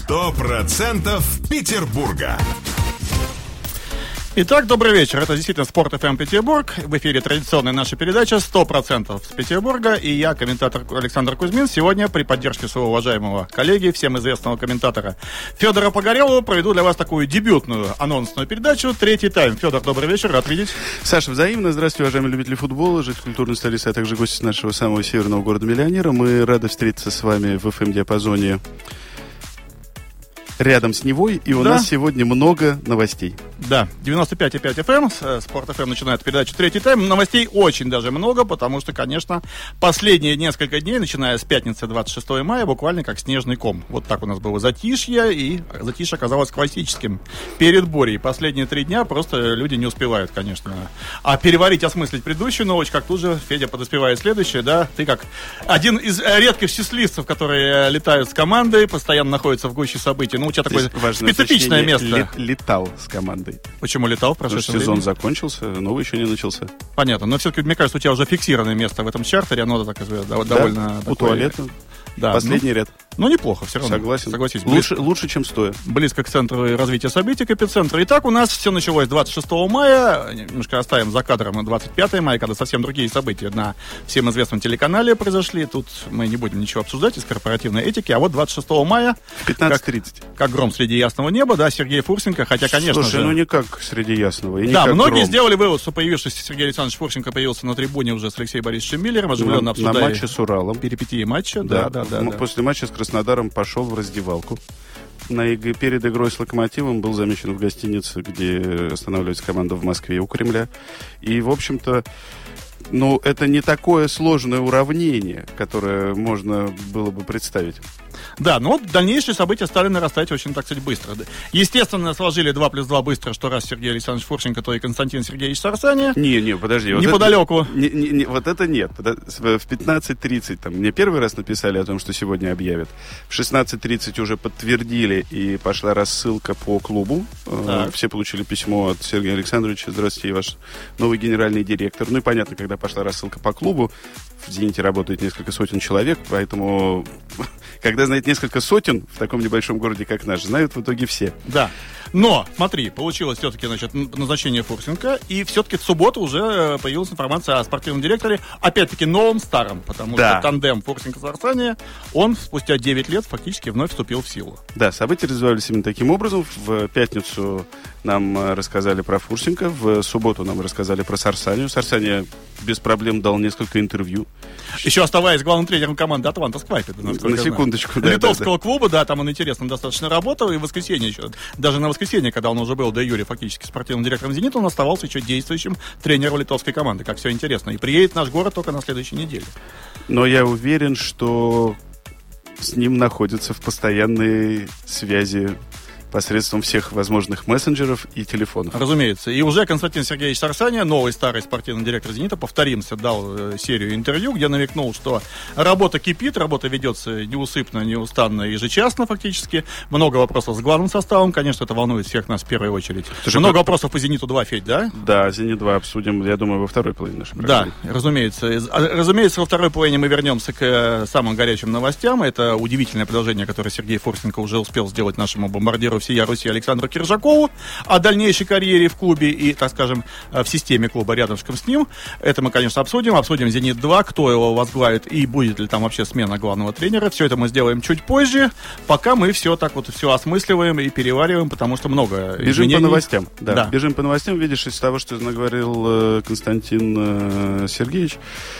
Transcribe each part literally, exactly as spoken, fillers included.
Сто процентов Петербурга. Итак, добрый вечер. Это действительно Спорт эф эм Петербург. В эфире традиционная наша передача «сто процентов с Петербурга». И я, комментатор Александр Кузьмин, сегодня при поддержке своего уважаемого коллеги, всем известного комментатора Федора Погорелова, проведу для вас такую дебютную анонсную передачу «Третий тайм». Федор, добрый вечер, рад видеть. Саша, взаимно. Здравствуйте, уважаемые любители футбола, жители культурной столицы, а также гости нашего самого северного города-миллионера. Мы рады встретиться с вами в эф эм-диапазоне рядом с Невой, и у да. нас сегодня много новостей. Да, девяносто пять и пять эф эм, Спорт эф эм начинает передачу «Третий тайм». Новостей очень даже много, потому что, конечно, последние несколько дней, начиная с пятницы двадцать шестого мая, буквально как снежный ком. Вот так у нас было затишье, и затишье оказалось классическим перед бурей. Последние три дня просто люди не успевают, конечно. А переварить, осмыслить предыдущую новость, как тут же Федя подоспевает следующее, да? Ты как один из редких счастливцев, которые летают с командой, постоянно находятся в гуще событий. Ну, у тебя такое специфичное место. Лет, летал с командой. Почему летал в прошедшем сезон времени? закончился, новый еще не начался. Понятно, но все-таки, мне кажется, у тебя уже фиксированное место в этом чартере, оно так, да, довольно... У такое... туалета. Да, последний ну, ряд. Ну, неплохо, все равно. Согласен. Согласись. Лучше, лучше, чем стоя. Близко к центру развития событий, к эпицентру. Итак, у нас все началось двадцать шестого мая. Немножко оставим за кадром двадцать пятого мая, когда совсем другие события на всем известном телеканале произошли. Тут мы не будем ничего обсуждать из корпоративной этики. А вот двадцать шестого мая... В пятнадцать тридцать. Как, как гром среди ясного неба, да, Сергей Фурсенко. Хотя, конечно Слушай, же... ну не как среди ясного. И не да, как многие гром. сделали вывод, что появившийся Сергей Александрович Фурсенко появился на трибуне уже с Алексеем Борисовичем Миллером. Оживленно на, обсуждали на матче с Уралом. Перипетии матча. Да, да, да, да, да. После матча с Краснодаром пошел в раздевалку. На иг... Перед игрой с «Локомотивом» был замечен в гостинице, где останавливается команда в Москве у Кремля. И, в общем-то, ну, это не такое сложное уравнение, которое можно было бы представить. Да, но дальнейшие события стали нарастать очень, так сказать, быстро. Естественно, сложили два плюс два быстро, что раз Сергей Александрович Фурсенко, то и Константин Сергеевич Сарсания. Не, не, подожди. Вот неподалеку. Это, не, не, не, вот это нет. В пятнадцать тридцать там, мне первый раз написали о том, что сегодня объявят. В шестнадцать тридцать уже подтвердили, и пошла рассылка по клубу. Так. Все получили письмо от Сергея Александровича. Здравствуйте, ваш новый генеральный директор. Ну и понятно, когда пошла рассылка по клубу, в «Зените» работает несколько сотен человек, поэтому... Когда знает несколько сотен в таком небольшом городе, как наш, знают в итоге все. Да. Но, смотри, получилось все-таки, значит, назначение Фурсенко, и все-таки в субботу уже появилась информация о спортивном директоре, опять-таки новом старом, потому да. что тандем Фурсенко-Сарсания, он спустя девять лет фактически вновь вступил в силу. Да, события развивались именно таким образом. В пятницу нам рассказали про Фурсенко, в субботу нам рассказали про Сарсанию. Сарсания без проблем дал несколько интервью. Еще оставаясь главным тренером команды «Атланта Сквайпеда». На секундочку. Да, Литовского да, да. клуба, да, там он интересно достаточно работал, и в воскресенье еще, даже на воскресенье, когда он уже был де юре фактически спортивным директором «Зенита», он оставался еще действующим тренером литовской команды. Как все интересно. И приедет в наш город только на следующей неделе. Но я уверен, что с ним находятся в постоянной связи посредством всех возможных мессенджеров и телефонов. Разумеется. И уже Константин Сергеевич Сарсания, новый старый спортивный директор «Зенита», повторимся, дал э, серию интервью, где намекнул, что работа кипит, работа ведется неусыпно, неустанно, ежечасно фактически. Много вопросов с главным составом. Конечно, это волнует всех нас в первую очередь. Слушай, Много как... вопросов по «Зениту-два», Федь, да? Да, «Зенит-два» обсудим, я думаю, во второй половине нашей программы. Да, разумеется. Разумеется, во второй половине мы вернемся к самым горячим новостям. Это удивительное предложение, которое Сергей Фурсенко уже успел сделать нашему бомбардиру всея Руси Александру Киржакову о дальнейшей карьере в клубе и, так скажем, в системе клуба рядышком с ним. Это мы, конечно, обсудим. Обсудим «Зенит-два», кто его возглавит и будет ли там вообще смена главного тренера. Все это мы сделаем чуть позже, пока мы все так вот все осмысливаем и перевариваем, потому что много Бежим изменений. по новостям. Да. Да. Бежим по новостям. Видишь, из того, что наговорил Константин Сергеевич,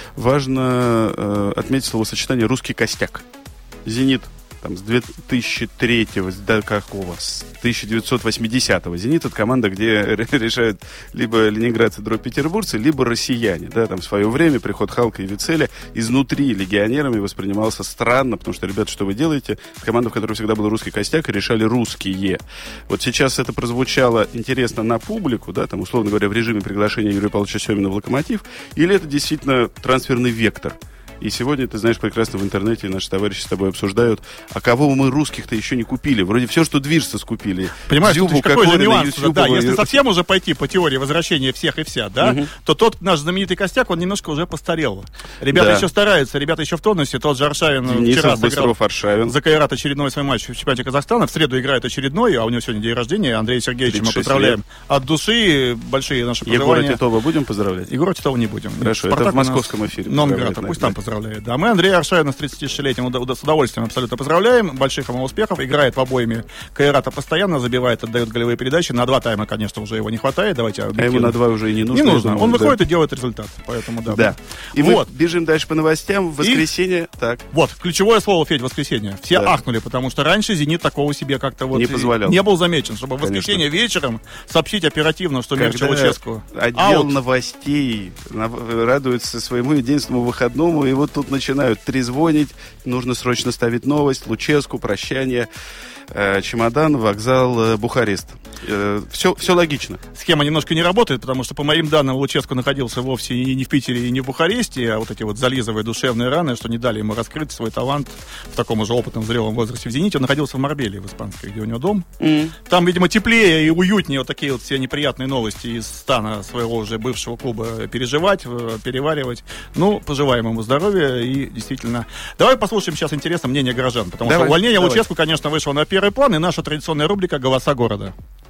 важно отметить словосочетание «русский костяк». «Зенит» там, с две тысячи третьего, до какого? С тысяча девятьсот восьмидесятого. «Зенит» — это команда, где решают либо ленинградцы, дробь петербургцы, либо россияне. Да, там в свое время приход Халка и Вицеля изнутри легионерами воспринимался странно, потому что, ребята, что вы делаете? Команда, в которой всегда был русский костяк, и решали русские. Вот сейчас это прозвучало интересно на публику, да, там, условно говоря, в режиме приглашения Юрия Павловича Семина в «Локомотив», или это действительно трансферный вектор И сегодня, ты знаешь, прекрасно в интернете наши товарищи с тобой обсуждают, а кого мы русских-то еще не купили. Вроде все, что движется, скупили. Понимаешь, Дзюбу, какой же нюанс? Юсюбова, Да, если и... совсем уже пойти по теории возвращения всех и вся, да, угу. то тот наш знаменитый костяк, он немножко уже постарел. Ребята да. еще стараются, ребята еще в тонусе. Тот же Аршавин Денисов, вчера сыграл Аршавин. за Кайрат очередной свой матч в чемпионате Казахстана. В среду играет очередной, а у него сегодня день рождения. Андрея Сергеевича мы поздравляем лет. От души. Большие наши поздравления. Егора Титова будем поздравлять? Егора Титова не будем. Хорошо, Спартак это в московском эфире. Номград, пусть там поздравляет. Да, мы Андрея Аршавина с тридцатишестилетием с удовольствием абсолютно поздравляем. Больших ему успехов. Играет в обоими Кайрата постоянно, забивает, отдает голевые передачи. На два тайма, конечно, уже его не хватает. Давайте а ему на два уже и не нужно. Не нужно. Он да. выходит и делает результат. Поэтому да. Да. И вот. мы бежим дальше по новостям. В воскресенье. И... Так. Вот, ключевое слово, Федь, воскресенье. Все да. ахнули, потому что раньше «Зенит» такого себе как-то вот не позволял. Не был замечен, чтобы в Конечно. воскресенье вечером сообщить оперативно, что Мирча Луческу. Отдел Аут. новостей радуется своему единственному выходному, и вот тут начинают трезвонить. Нужно срочно ставить новость. Луческу, прощание. Чемодан, вокзал, Бухарест. Все, все логично. Схема немножко не работает, потому что, по моим данным, Луческу находился вовсе и не в Питере, и не в Бухаресте, а вот эти вот зализывая душевные раны, что не дали ему раскрыть свой талант в таком уже опытном, зрелом возрасте в «Зените». Он находился в Марбелии, в испанской, где у него дом. Mm. Там, видимо, теплее и уютнее вот такие вот все неприятные новости из стана своего уже бывшего клуба переживать, переваривать. Ну, пожелаем ему здоровья и действительно... Давай послушаем сейчас интересно мнение горожан, потому давай, что увольнение давай. Луческу, конечно, вышло на первый план, и наша традиционная рубрика «Голоса города».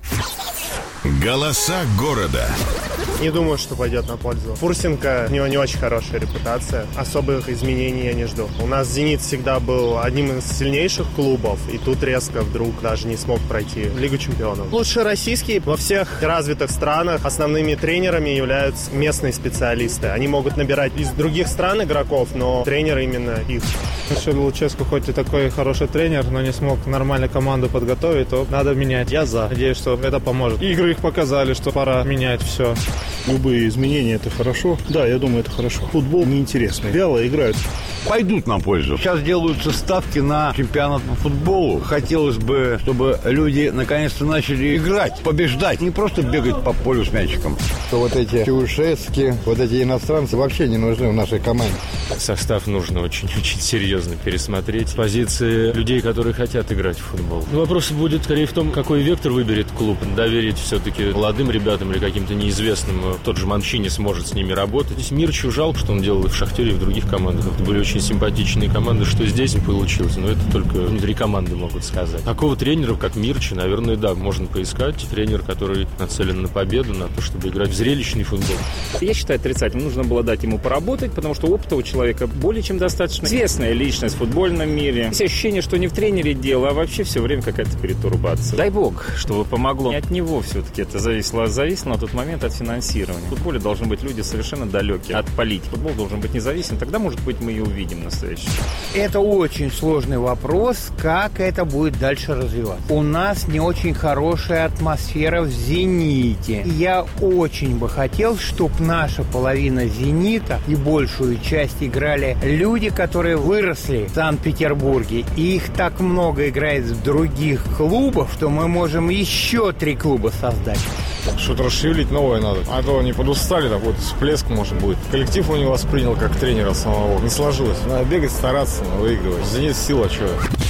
Голоса города. Не думаю, что пойдет на пользу. Фурсенко, у него не очень хорошая репутация. Особых изменений я не жду. У нас «Зенит» всегда был одним из сильнейших клубов, и тут резко вдруг даже не смог пройти Лигу чемпионов. Лучше российские. Во всех развитых странах основными тренерами являются местные специалисты. Они могут набирать из других стран игроков, но тренер именно их. Если Луческу хоть и такой хороший тренер, но не смог нормально команду подготовить, то надо менять. Я за. Надеюсь, что это поможет. Игры их показали, что пора менять все. Любые изменения — это хорошо. Да, я думаю, это хорошо. Футбол неинтересный. Вяло играют. Пойдут на пользу. Сейчас делаются ставки на чемпионат по футболу. Хотелось бы, чтобы люди наконец-то начали играть, побеждать. Не просто бегать по полю с мячиком. Что вот эти Чаушевски, вот эти иностранцы вообще не нужны в нашей команде. Состав нужно очень-очень серьезно пересмотреть. Позиции людей, которые хотят играть в футбол. Вопрос будет скорее в том, какой вектор выберет клуб. Доверить все-таки молодым ребятам или каким-то неизвестным. Тот же Манчини сможет с ними работать. Здесь Мирчу жалко, что он делал и в «Шахтере», и в других командах. Это были очень симпатичные команды, что здесь не получилось. Но это только внутри команды могут сказать. Такого тренера, как Мирчу, наверное, да, можно поискать. Тренер, который нацелен на победу, на то, чтобы играть в зрелищный футбол. Я считаю отрицательно. Нужно было дать ему поработать, потому что опыта у человека более чем достаточно. Известная личность в футбольном мире. Есть ощущение, что не в тренере дело, а вообще все время какая-то перетурбация. Дай бог, чтобы помогло. Не от него все-таки это зависело. Зависело на тот момент от финансирования. В футболе должны быть люди совершенно далекие от политики. Футбол должен быть независим. Тогда, может быть, мы и увидим настоящее. Это очень сложный вопрос, как это будет дальше развиваться. У нас не очень хорошая атмосфера в «Зените». Я очень бы хотел, чтобы наша половина «Зенита» и большую часть играли люди, которые выросли в Санкт-Петербурге. И их так много играет в других клубах, что мы можем еще три клуба создать. Что-то расшевелить новое надо. А то они подустали, так вот всплеск может будет. Коллектив он не воспринял как тренера самого. Не сложилось. Надо бегать, стараться, выигрывать. «Зенит» сила, что.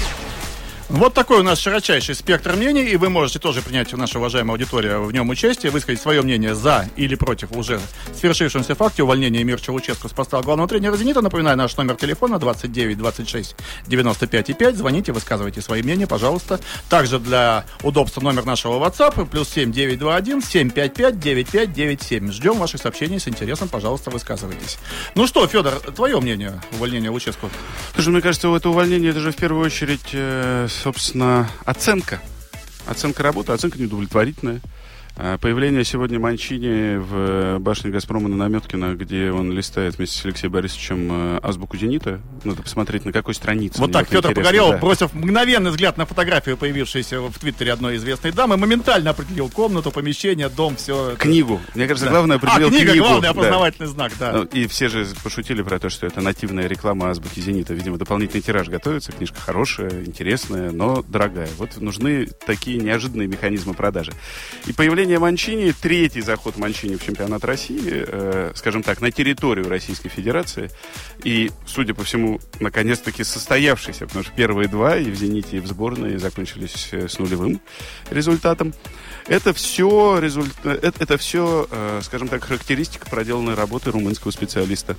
Вот такой у нас широчайший спектр мнений, и вы можете тоже принять, наша уважаемая аудитория, в нем участие, высказать свое мнение за или против уже свершившемся факте увольнения Мирча Луческу с поста главного тренера «Зенита». Напоминаю, наш номер телефона двадцать девять двадцать шесть девяносто пять и пять. Звоните, высказывайте свои мнения, пожалуйста. Также для удобства номер нашего WhatsApp плюс семь девять два один семь пять пять девять пять девять семь. Ждем ваших сообщений с интересом, пожалуйста, высказывайтесь. Ну что, Федор, твое мнение увольнения Луческу? Слушай, мне кажется, это увольнение, это же в первую очередь... Э, собственно, оценка. Оценка работы, оценка неудовлетворительная. Появление сегодня Манчини в башне «Газпрома» на Наметкино, где он листает вместе с Алексеем Борисовичем азбуку «Зенита». Надо посмотреть, на какой странице. Вот так Федор Погорелов, да. бросив мгновенный взгляд на фотографию, появившуюся в Твиттере одной известной дамы, моментально определил комнату, помещение, дом, все. Книгу. Мне кажется, да. главное определил а, книга, книгу. главный опознавательный да. знак, да. Ну, и все же пошутили про то, что это нативная реклама азбуки «Зенита». Видимо, дополнительный тираж готовится. Книжка хорошая, интересная, но дорогая. Вот нужны такие неожиданные механизмы продажи. И появление появление Манчини, третий заход Манчини в чемпионат России, э, скажем так, на территорию Российской Федерации. И, судя по всему, наконец-таки состоявшийся, потому что первые два и в «Зените», и в сборной закончились с нулевым результатом. Это все, результ... это, это все, э, скажем так, характеристика проделанной работы румынского специалиста.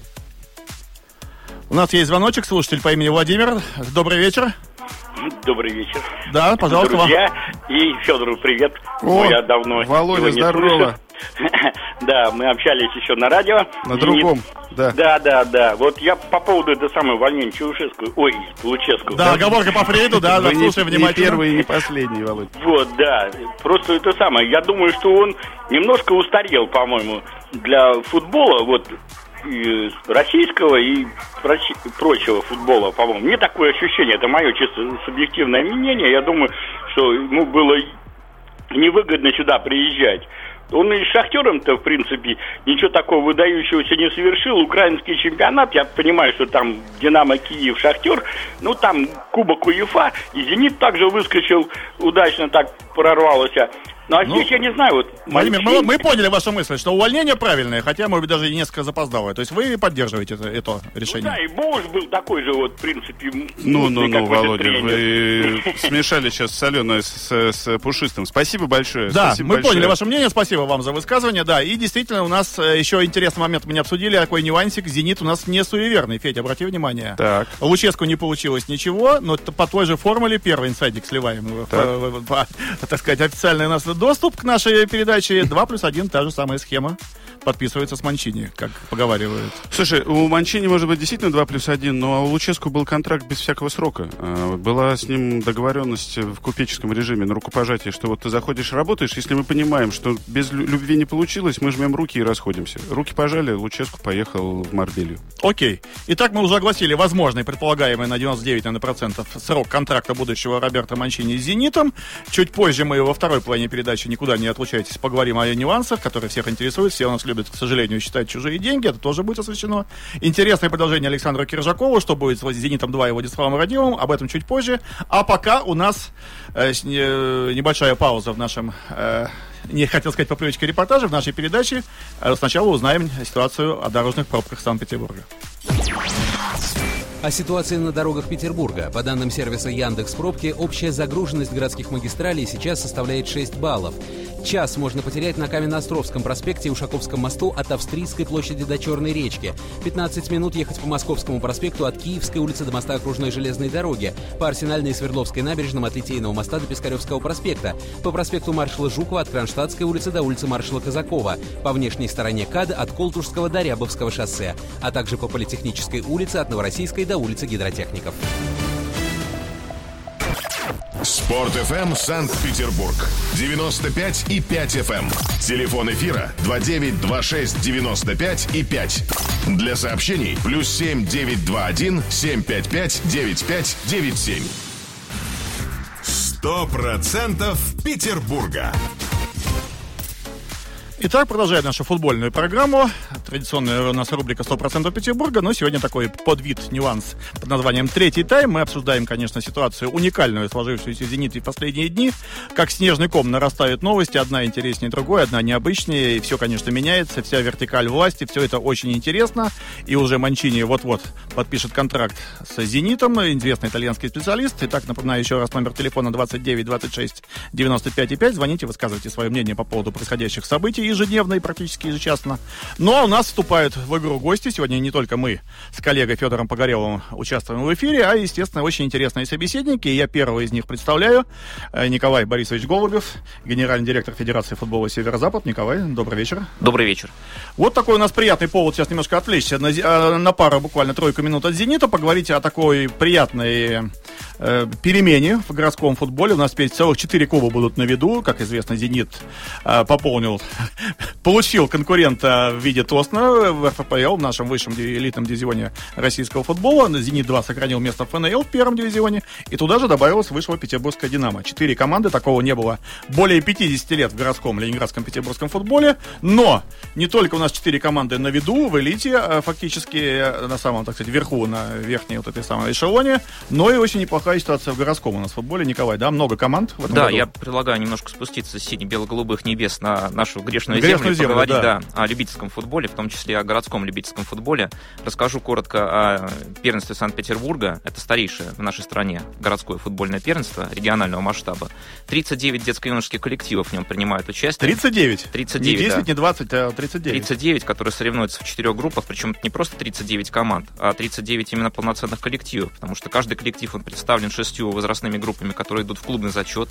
У нас есть звоночек, слушатель по имени Владимир. Добрый вечер. Добрый вечер. Да, пожалуйста. Друзья, и Федору привет. О, я давно Володя, здорово. Да, мы общались еще на радио. На другом, да. Да, да, да. Вот я по поводу этого самого увольнения Чаушеску, ой, Луческу. Да, оговорка по Фрейду, да, да, слушай внимательно. Не первый и не последний, Володя. Вот, да. Просто это самое. Я думаю, что он немножко устарел, по-моему, для футбола, вот, и российского и прочего футбола, по-моему. Мне такое ощущение, это мое чисто субъективное мнение. Я думаю, что ему было невыгодно сюда приезжать. Он и с «Шахтером»-то, в принципе, ничего такого выдающегося не совершил. Украинский чемпионат, я понимаю, что там «Динамо Киев», «Шахтер», ну, там Кубок УЕФА, и «Зенит» также выскочил, удачно так прорвался. Ну, а ну, здесь я не знаю, вот... Владимир, мы, мы поняли вашу мысль, что увольнение правильное, хотя, может быть, даже и несколько запоздалое. То есть вы поддерживаете это, это решение? Ну да, и Боуш был такой же, вот, в принципе... Ну, ну, ну, Володя, тренер. Вы смешали сейчас соленое с, с пушистым. Спасибо большое. Да, спасибо мы большое. поняли ваше мнение, спасибо вам за высказывание, да. И действительно, у нас еще интересный момент мы не обсудили, такой нюансик. «Зенит» у нас не суеверный, Федя, обрати внимание. Так. Луческу не получилось ничего, но по той же формуле первый инсайдик сливаем, по, по, так сказать, официальный у нас доступ к нашей передачи. Два плюс один, та же самая схема. Подписывается с Манчини, как поговаривают. Слушай, у Манчини может быть действительно два плюс один, но у Луческу был контракт без всякого срока. Была с ним договоренность в купеческом режиме на рукопожатие, что вот ты заходишь, работаешь, если мы понимаем, что без любви не получилось, мы жмем руки и расходимся. Руки пожали, Луческу поехал в Марбелью. Окей. Итак, мы уже огласили возможный, предполагаемый на девяносто девять процентов срок контракта будущего Роберто Манчини с «Зенитом». Чуть позже мы во второй половине передачи, никуда не отлучайтесь, поговорим о нюансах, которые всех интересуют. Все у нас любят, к сожалению, считать чужие деньги. Это тоже будет освещено. Интересное продолжение Александра Киржакова. Что будет с «Зенитом два» и Владиславом Радимовым. Об этом чуть позже. А пока у нас э, небольшая пауза в нашем... Э, не хотел сказать по привычке репортажа в нашей передаче. Сначала узнаем ситуацию о дорожных пробках Санкт-Петербурга. О ситуации на дорогах Петербурга. По данным сервиса Яндекс.Пробки, общая загруженность городских магистралей сейчас составляет шесть баллов. Час можно потерять на Каменноостровском проспекте и Ушаковском мосту от Австрийской площади до Черной речки. пятнадцать минут ехать по Московскому проспекту от Киевской улицы до моста окружной железной дороги. По Арсенальной и Свердловской набережным от Литейного моста до Пискаревского проспекта. По проспекту маршала Жукова от Кронштадтской улицы до улицы маршала Казакова. По внешней стороне КАД от Колтушского до Рябовского шоссе. А также по Политехнической улице от Новороссийской до улицы Гидротехников. Спорт-ФМ Санкт-Петербург. девяносто пять и пять эф эм. Телефон эфира два девять два шесть девяносто пять и пять. Для сообщений плюс семь девять два один семь пять пять девять пять девять семь. Сто процентов Петербурга. Итак, продолжаем нашу футбольную программу. Традиционная у нас рубрика «сто процентов Петербурга», но сегодня такой подвид, нюанс под названием «Третий тайм». Мы обсуждаем, конечно, ситуацию уникальную, сложившуюся в «Зените» в последние дни. Как снежный ком нарастают новости, одна интереснее другой, одна необычнее, и все, конечно, меняется, вся вертикаль власти, все это очень интересно. И уже Манчини вот-вот подпишет контракт с «Зенитом», известный итальянский специалист. Итак, напоминаю еще раз номер телефона двадцать девять двадцать шесть девяносто пять и пять. Звоните, высказывайте свое мнение по поводу происходящих событий ежедневно и практически ежечасно. Ну а у нас вступают в игру гости. Сегодня не только мы с коллегой Федором Погореловым участвуем в эфире, а, естественно, очень интересные собеседники. И я первого из них представляю. Николай Борисович Голубев, генеральный директор Федерации футбола «Северо-Запад». Николай, добрый вечер. Добрый вечер. Вот такой у нас приятный повод сейчас немножко отвлечься на, на пару, буквально тройку минут от «Зенита», поговорить о такой приятной э, перемене в городском футболе. У нас теперь целых четыре клуба будут на виду. Как известно, «Зенит» э, пополнил, получил конкурента в виде ТО судьбоносно в эр эф пэ эл, в нашем высшем элитном дивизионе российского футбола. «Зенит-два» сохранил место в эф эн эл в первом дивизионе, и туда же добавилась вышла петербургская «Динамо». Четыре команды, такого не было более пятьдесят лет в городском, ленинградском, петербургском футболе. Но не только у нас четыре команды на виду, в элите, фактически на самом, так сказать, верху, на верхней вот этой самой эшелоне, но и очень неплохая ситуация в городском у нас в футболе. Николай, да, много команд в этом Да, году. Я предлагаю немножко спуститься с сине-бело-голубых небес на нашу грешную, грешную землю, землю, поговорить да. Да, о любительском футболе, в том числе о городском любительском футболе. Расскажу коротко о первенстве Санкт-Петербурга. Это старейшее в нашей стране городское футбольное первенство регионального масштаба. тридцать девять детско-юношеских коллективов в нем принимают участие. тридцать девять? тридцать девять, не десять, да. не двадцать, а тридцать девять. тридцать девять, которые соревнуются в четырех группах, причем это не просто тридцать девять команд, а тридцать девять именно полноценных коллективов, потому что каждый коллектив, он представлен шестью возрастными группами, которые идут в клубный зачет.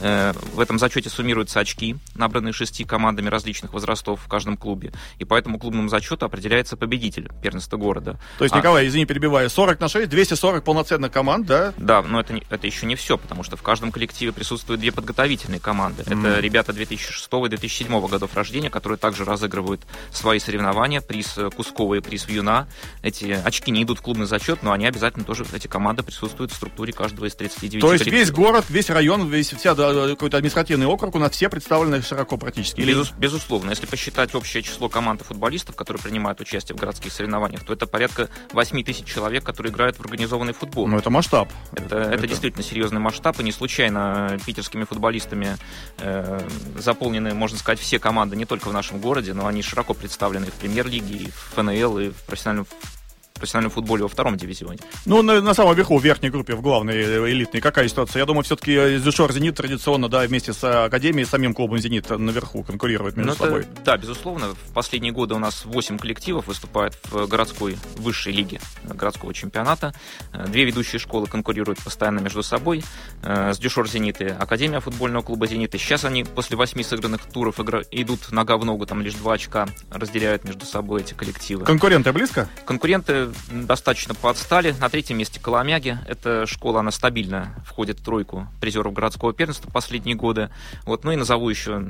В этом зачете суммируются очки, набранные шести командами различных возрастов в каждом клубе, и по этому клубному зачету определяется победитель первенства города. То есть, а... Николай, извини, перебиваю, сорок на шесть, двести сорок полноценных команд, да? Да, но это, не, это еще не все, потому что в каждом коллективе присутствуют две подготовительные команды. Mm. Это ребята две тысячи шестого и две тысячи седьмого годов рождения, которые также разыгрывают свои соревнования, приз Кускова и приз Вьюна. Эти очки не идут в клубный зачет, но они обязательно тоже, эти команды присутствуют в структуре каждого из тридцати девяти То есть коллективов. весь город, весь район, весь вся да, какой-то административный округ у нас все представлены широко практически? Безус, безусловно. Если посчитать общее число команд и футболистов, которые принимают участие в городских соревнованиях, то это порядка восемь тысяч человек, которые играют в организованный футбол. Ну, это масштаб. Это, это, это действительно серьезный масштаб, и не случайно питерскими футболистами э, заполнены, можно сказать, все команды не только в нашем городе, но они широко представлены и в премьер-лиге, и в эф эн эл, и в профессиональном в профессиональном футболе во втором дивизионе. Ну, на, на самом верху, в верхней группе, в главной элитной, какая ситуация? Я думаю, все-таки Дюшор «Зенит» традиционно, да, вместе с Академией, самим клубом «Зенит» наверху конкурирует между ну, собой. Это, да, безусловно. В последние годы у нас восемь коллективов выступает в городской высшей лиге городского чемпионата. Две ведущие школы конкурируют постоянно между собой. С Дюшор «Зенит» и Академия футбольного клуба «Зенит». И сейчас они после восьми сыгранных туров игра... идут нога в ногу, там лишь два очка разделяют между собой эти коллективы. Конкуренты близко? Конкуренты достаточно поотстали. На третьем месте Коломяги. Эта школа, она стабильно входит в тройку призеров городского первенства последние годы. Вот. Ну и назову еще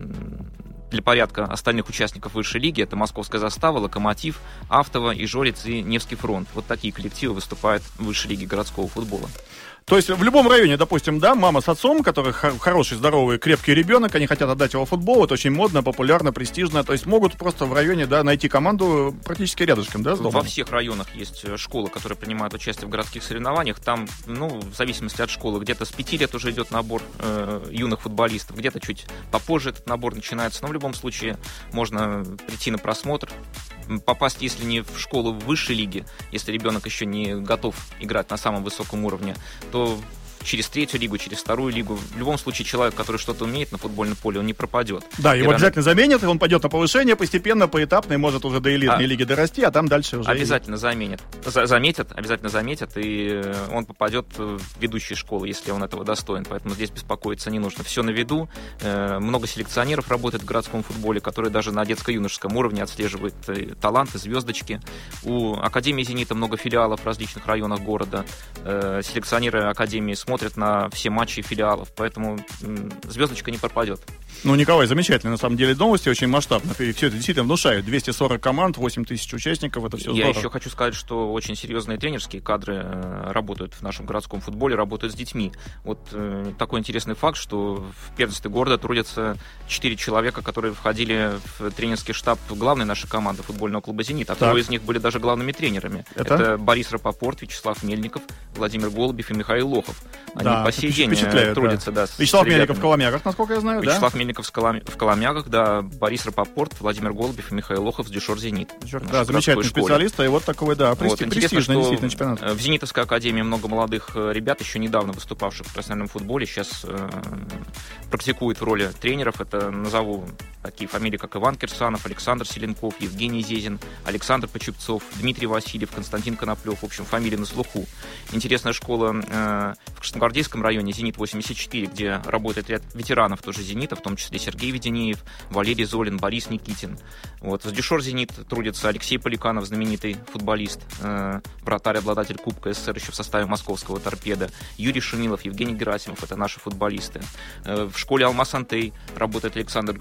для порядка остальных участников высшей лиги. Это Московская застава, Локомотив, Автово, Ижорец и Невский фронт. Вот такие коллективы выступают в высшей лиге городского футбола. То есть в любом районе, допустим, да, мама с отцом, который хороший, здоровый, крепкий ребенок, они хотят отдать его в футбол, это очень модно, популярно, престижно, то есть могут просто в районе, да, найти команду практически рядышком, да, с домом? Во всех районах есть школы, которые принимают участие в городских соревнованиях, там, ну, в зависимости от школы, где-то с пяти лет уже идет набор э, юных футболистов, где-то чуть попозже этот набор начинается, но в любом случае можно прийти на просмотр, попасть, если не в школу высшей лиги, если ребенок еще не готов играть на самом высоком уровне, то через третью лигу, через вторую лигу. В любом случае, человек, который что-то умеет на футбольном поле, он не пропадет. Да, его и обязательно рано... заменят, и он пойдет на повышение постепенно, поэтапно, и может уже до элитной а... лиги дорасти, а там дальше уже... Обязательно и... заменят. За- заметят, обязательно заметят, и он попадет в ведущие школы, если он этого достоин. Поэтому здесь беспокоиться не нужно. Все на виду. Много селекционеров работает в городском футболе, которые даже на детско-юношеском уровне отслеживают таланты, звездочки. У Академии «Зенита» много филиалов в различных районах города. Селекционеры Академии смотрят на все матчи филиалов, поэтому м, звездочка не пропадет. Ну, Николай, замечательно, на самом деле, новости очень масштабно, и все это действительно внушает. двести сорок команд, восемь тысяч участников, это все Я здорово. еще хочу сказать, что очень серьезные тренерские кадры э, работают в нашем городском футболе, работают с детьми. Вот э, такой интересный факт, что в первенстве города трудятся четыре человека, которые входили в тренерский штаб главной нашей команды футбольного клуба «Зенит», а трое из них были даже главными тренерами. Это, это Борис Рапопорт, Вячеслав Мельников, Владимир Голубев и Михаил Лохов. Они да, по сей день трудятся. Да. Да, Вячеслав Мельников в Коломягах, насколько я знаю, Вячеслав да? Мельников в, Колом... в Коломягах, да, Борис Рапопорт, Владимир Голубев и Михаил Лохов с Дюшор «Зенит». Да, замечательный специалист, и вот такой, да, прести... вот, престижный действительно чемпионат. В «Зенитовской академии» много молодых ребят, еще недавно выступавших в профессиональном футболе, сейчас э, практикуют в роли тренеров. Это назову такие фамилии, как Иван Кирсанов, Александр Селенков, Евгений Зезин, Александр Почепцов, Дмитрий Васильев, Константин Коноплев. В общем, фамилии на слуху. Интересная школа э, в Красногвардейском районе «Зенит восемьдесят четыре», где работает ряд ветеранов тоже «Зенита», в том числе Сергей Веденеев, Валерий Золин, Борис Никитин. Вот. В Дюшор «Зенит» трудится Алексей Поликанов, знаменитый футболист, э, вратарь, обладатель Кубка СССР еще в составе московского «Торпеда», Юрий Шумилов, Евгений Герасимов, это наши футболисты. Э, в школе «Алмаз Антей» работает Александр Горшков с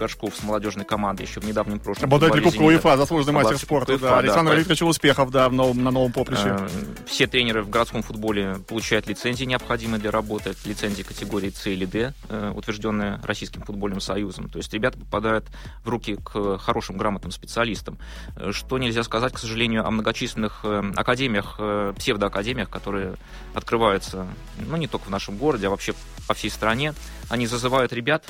молодежной команды еще в недавнем прошлом. Обладатель Кубка УЕФА, заслуженный мастер спорта. УЕФА, да. Александр да, Викторович успехов да, в новом, на новом поприще. Все тренеры в городском футболе получают лицензии, необходимые для работы. Лицензии категории С или Д, утвержденные Российским футбольным союзом. То есть ребята попадают в руки к хорошим, грамотным специалистам. Что нельзя сказать, к сожалению, о многочисленных академиях, псевдоакадемиях, которые открываются, ну, не только в нашем городе, а вообще по всей стране. Они зазывают ребят,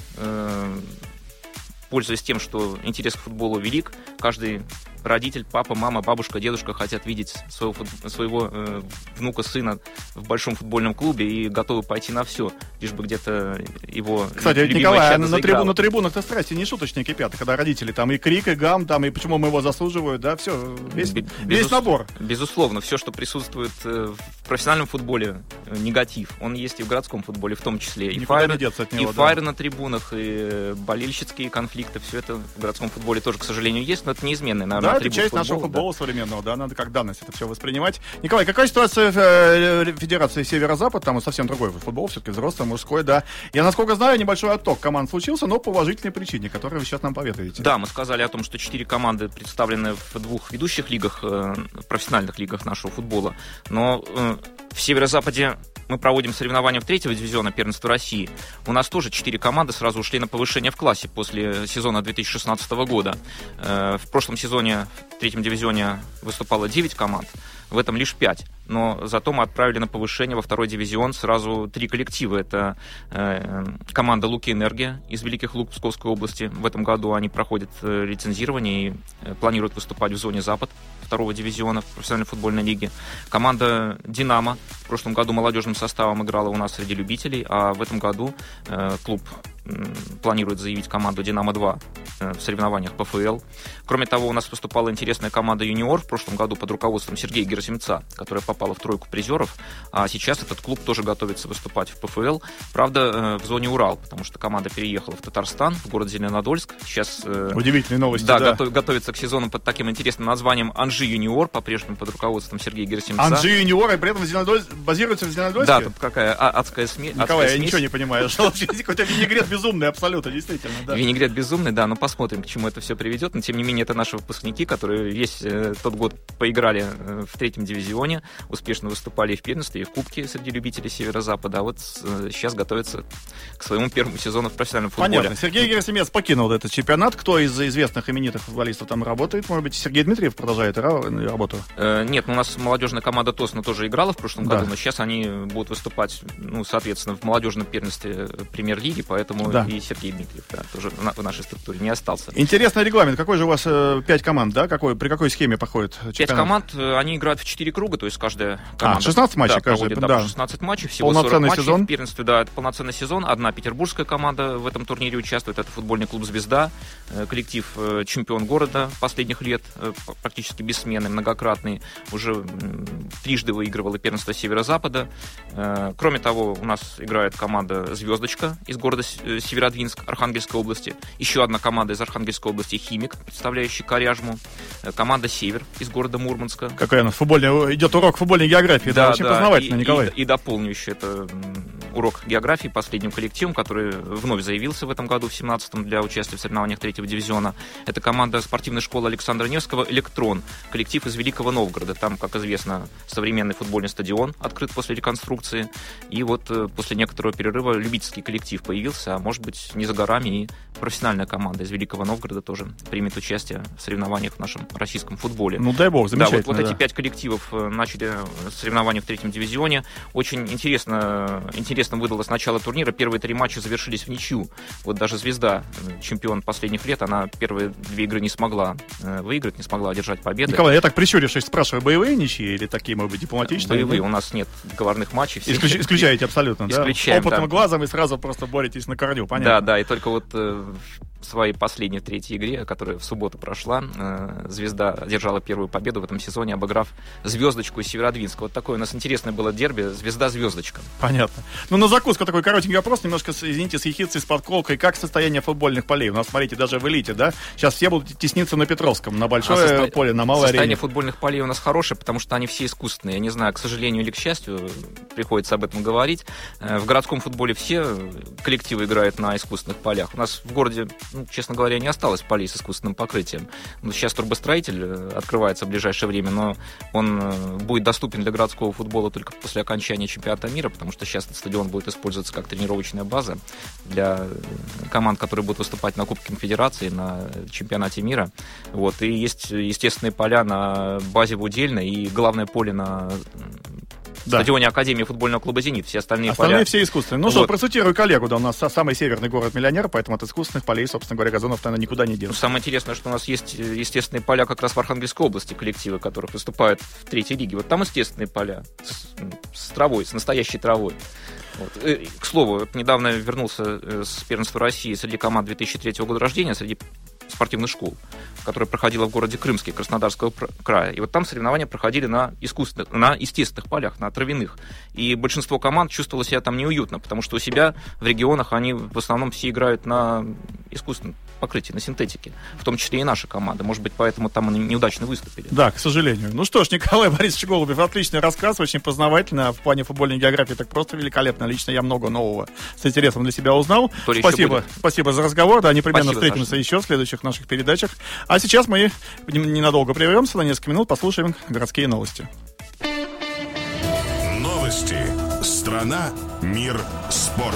пользуясь тем, что интерес к футболу велик. Каждый родитель, папа, мама, бабушка, дедушка хотят видеть своего, своего э, внука, сына в большом футбольном клубе и готовы пойти на все, лишь бы где-то его... Кстати, Николай, на, трибу, на трибунах-то страсти не шуточные кипят, когда родители там и крик, и гам, там, и почему мы его заслуживают, да, все, весь, Без, весь набор. Безусловно, все, что присутствует в профессиональном футболе, негатив, он есть и в городском футболе в том числе. И файры, него, и да. файры на трибунах, и болельщицкие конфликты, все это в городском футболе тоже, к сожалению, есть, но это неизменное, наверное. Да, это часть футбола, нашего футбола да. современного, да, надо как данность это все воспринимать. Николай, какая ситуация в Федерации Северо-Запад? Там совсем другой футбол, все-таки взрослый, мужской, да. Я, насколько знаю, небольшой отток команд случился, но по уважительной причине, которую вы сейчас нам поведаете. Да, мы сказали о том, что четыре команды представлены в двух ведущих лигах, профессиональных лигах нашего футбола, но в Северо-Западе мы проводим соревнования в третьего дивизиона первенства России. У нас тоже четыре команды сразу ушли на повышение в классе после сезона две тысячи шестнадцатого года. В прошлом сезоне в третьем дивизионе выступало девять команд, в этом лишь пять. Но зато мы отправили на повышение во второй дивизион сразу три коллектива. Это э, команда «Луки Энергия» из Великих Луг Псковской области. В этом году они проходят э, лицензирование и э, планируют выступать в зоне «Запад» второго дивизиона в профессиональной футбольной лиге. Команда «Динамо» в прошлом году молодежным составом играла у нас среди любителей, а в этом году э, клуб планирует заявить команду «Динамо-два» в соревнованиях ПФЛ. Кроме того, у нас выступала интересная команда «Юниор» в прошлом году под руководством Сергея Герасимца, которая попала в тройку призеров, а сейчас этот клуб тоже готовится выступать в ПФЛ. Правда, в зоне Урал, потому что команда переехала в Татарстан, в город Зеленодольск. Сейчас удивительные новости, да, да. Готов, готовится к сезону под таким интересным названием «Анжи Юниор», по-прежнему под руководством Сергея Герасимца. «Анжи Юниор», и при этом Зеленодольск, базируется в Зеленодольске? Да, тут какая адская смесь. Николай, я ничего не понимаю. Какой-то винегрет безумный, абсолютно, действительно. Да. Винегрет безумный, да, но посмотрим, к чему это все приведет. Но, тем не менее, это наши выпускники, которые весь э, тот год поиграли э, в третьем дивизионе, успешно выступали и в первенстве, и в Кубке среди любителей Северо-Запада, а вот э, сейчас готовятся к своему первому сезону в профессиональном футболе. Понятно. Сергей Герасимец покинул этот чемпионат. Кто из известных именитых футболистов там работает? Может быть, Сергей Дмитриев продолжает работу? Э, нет, у нас молодежная команда Тосна тоже играла в прошлом да. году, но сейчас они будут выступать, ну, соответственно, в молодежном первенстве премьер-лиги, поэтому да. и Сергей Дмитриев, да, тоже в нашей структуре не остался. Интересный регламент. Какой же у вас э, пять команд, да? Какой, при какой схеме проходит чемпионат? Пять команд, они играют в четыре круга, то есть каждая команда... А, шестнадцать матчей да, каждый, проводит, да, да. шестнадцать матчей, всего сорок матчей сезон. В первенстве, да, это полноценный сезон. Одна петербургская команда в этом турнире участвует, это футбольный клуб «Звезда», коллектив чемпион города последних лет, практически бессменный, многократный, уже трижды выигрывал и первенство Северо-Запада. Кроме того, у нас играет команда «Звездочка» из города Северодвинск, Архангельской области. Еще одна команда из Архангельской области «Химик», представляющий Коряжму. Команда «Север» из города Мурманска. Какая у нас футбольная, идет урок футбольной географии. Да, это очень да. познавательно, и, Николай. И, и дополню еще это урок географии последним коллективом, который вновь заявился в этом году, в семнадцатом, для участия в соревнованиях третьего дивизиона. Это команда спортивной школы Александра Невского «Электрон». Коллектив из Великого Новгорода. Там, как известно, современный футбольный стадион открыт после реконструкции. И вот после некоторого перерыва любительский коллектив появился, а может быть, не за горами, и профессиональная команда из Великого Новгорода тоже примет участие в соревнованиях в нашем российском футболе. Ну, дай бог, замечательно. Да, вот, вот да. эти пять коллективов начали соревнования в третьем дивизионе. Очень интересно, интересно выдалось начало турнира. Первые три матча завершились в ничью. Вот даже «Звезда», чемпион последних лет, она первые две игры не смогла выиграть, не смогла одержать победы. Николай, я так прищурившись спрашиваю, боевые ничьи или такие, может быть, дипломатичные? Боевые, у нас нет договорных матчей. Исключ, исключаете абсолютно, да? Исключаем, опытным да. глазом и сразу просто боретесь на корню, понятно? Да, да, и только вот э, в своей последней третьей игре, которая в субботу прошла, э, «Звезда» одержала первую победу в этом сезоне, обыграв «Звездочку» из Северодвинска. Вот такое у нас интересное было дерби «Звезда-Звездочка». Понятно. Ну, на закуску такой коротенький вопрос, немножко, извините, с ехидцей, с подколкой. Как состояние футбольных полей? У нас, смотрите, даже в элите, да? Сейчас все будут тесниться на Петровском, на большое а состо... поле, на малой состояние арене. Состояние футбольных полей у нас хорошее, потому что они все искусственные. Я не знаю, к сожалению или к счастью, приходится об этом говорить. В городском футболе все коллективы играют на искусственных полях. У нас в городе ну, честно говоря, не осталось полей с искусственным покрытием. Ну, сейчас турбостроитель открывается в ближайшее время, но он будет доступен для городского футбола только после окончания чемпионата мира, потому что сейчас этот стадион будет использоваться как тренировочная база для команд, которые будут выступать на Кубке Конфедерации, на чемпионате мира. Вот. И есть естественные поля на базе в Удельной и главное поле на да. стадионе Академии футбольного клуба «Зенит». Все остальные, остальные поля... все искусственные. Ну вот. что, процитирую коллегу, да, у нас самый северный город-миллионер, поэтому от искусственных полей, собственно говоря, газонов, наверное, никуда не денутся. Ну, самое интересное, что у нас есть естественные поля как раз в Архангельской области, коллективы, которые выступают в третьей лиге. Вот там естественные поля с, с травой, с настоящей травой. Вот. И, к слову, недавно вернулся с первенства России среди команд две тысячи третьего года рождения, среди спортивных школ, которая проходила в городе Крымске Краснодарского края. И вот там соревнования проходили на искусственных, на естественных полях, на травяных. И большинство команд чувствовало себя там неуютно, потому что у себя в регионах они в основном все играют на искусственном покрытии, на синтетике. В том числе и наша команда. Может быть, поэтому там они неудачно выступили. Да, к сожалению. Ну что ж, Николай Борисович Голубев, отличный рассказ, очень познавательно. В плане футбольной географии так просто великолепно. Лично я много нового с интересом для себя узнал. То спасибо, спасибо за разговор. Да, непременно спасибо, встретимся Саша. еще в следующих наших передачах. А сейчас мы ненадолго прервемся, на несколько минут послушаем городские новости. Новости. Страна, мир, спорт.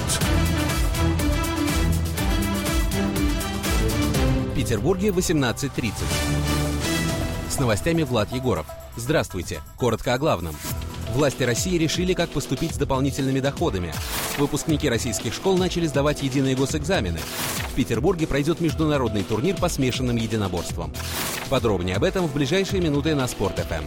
В Петербурге восемнадцать тридцать. С новостями Влад Егоров. Здравствуйте. Коротко о главном. Власти России решили, как поступить с дополнительными доходами. Выпускники российских школ начали сдавать единые госэкзамены. В Петербурге пройдет международный турнир по смешанным единоборствам. Подробнее об этом в ближайшие минуты на Спорт.ФМ.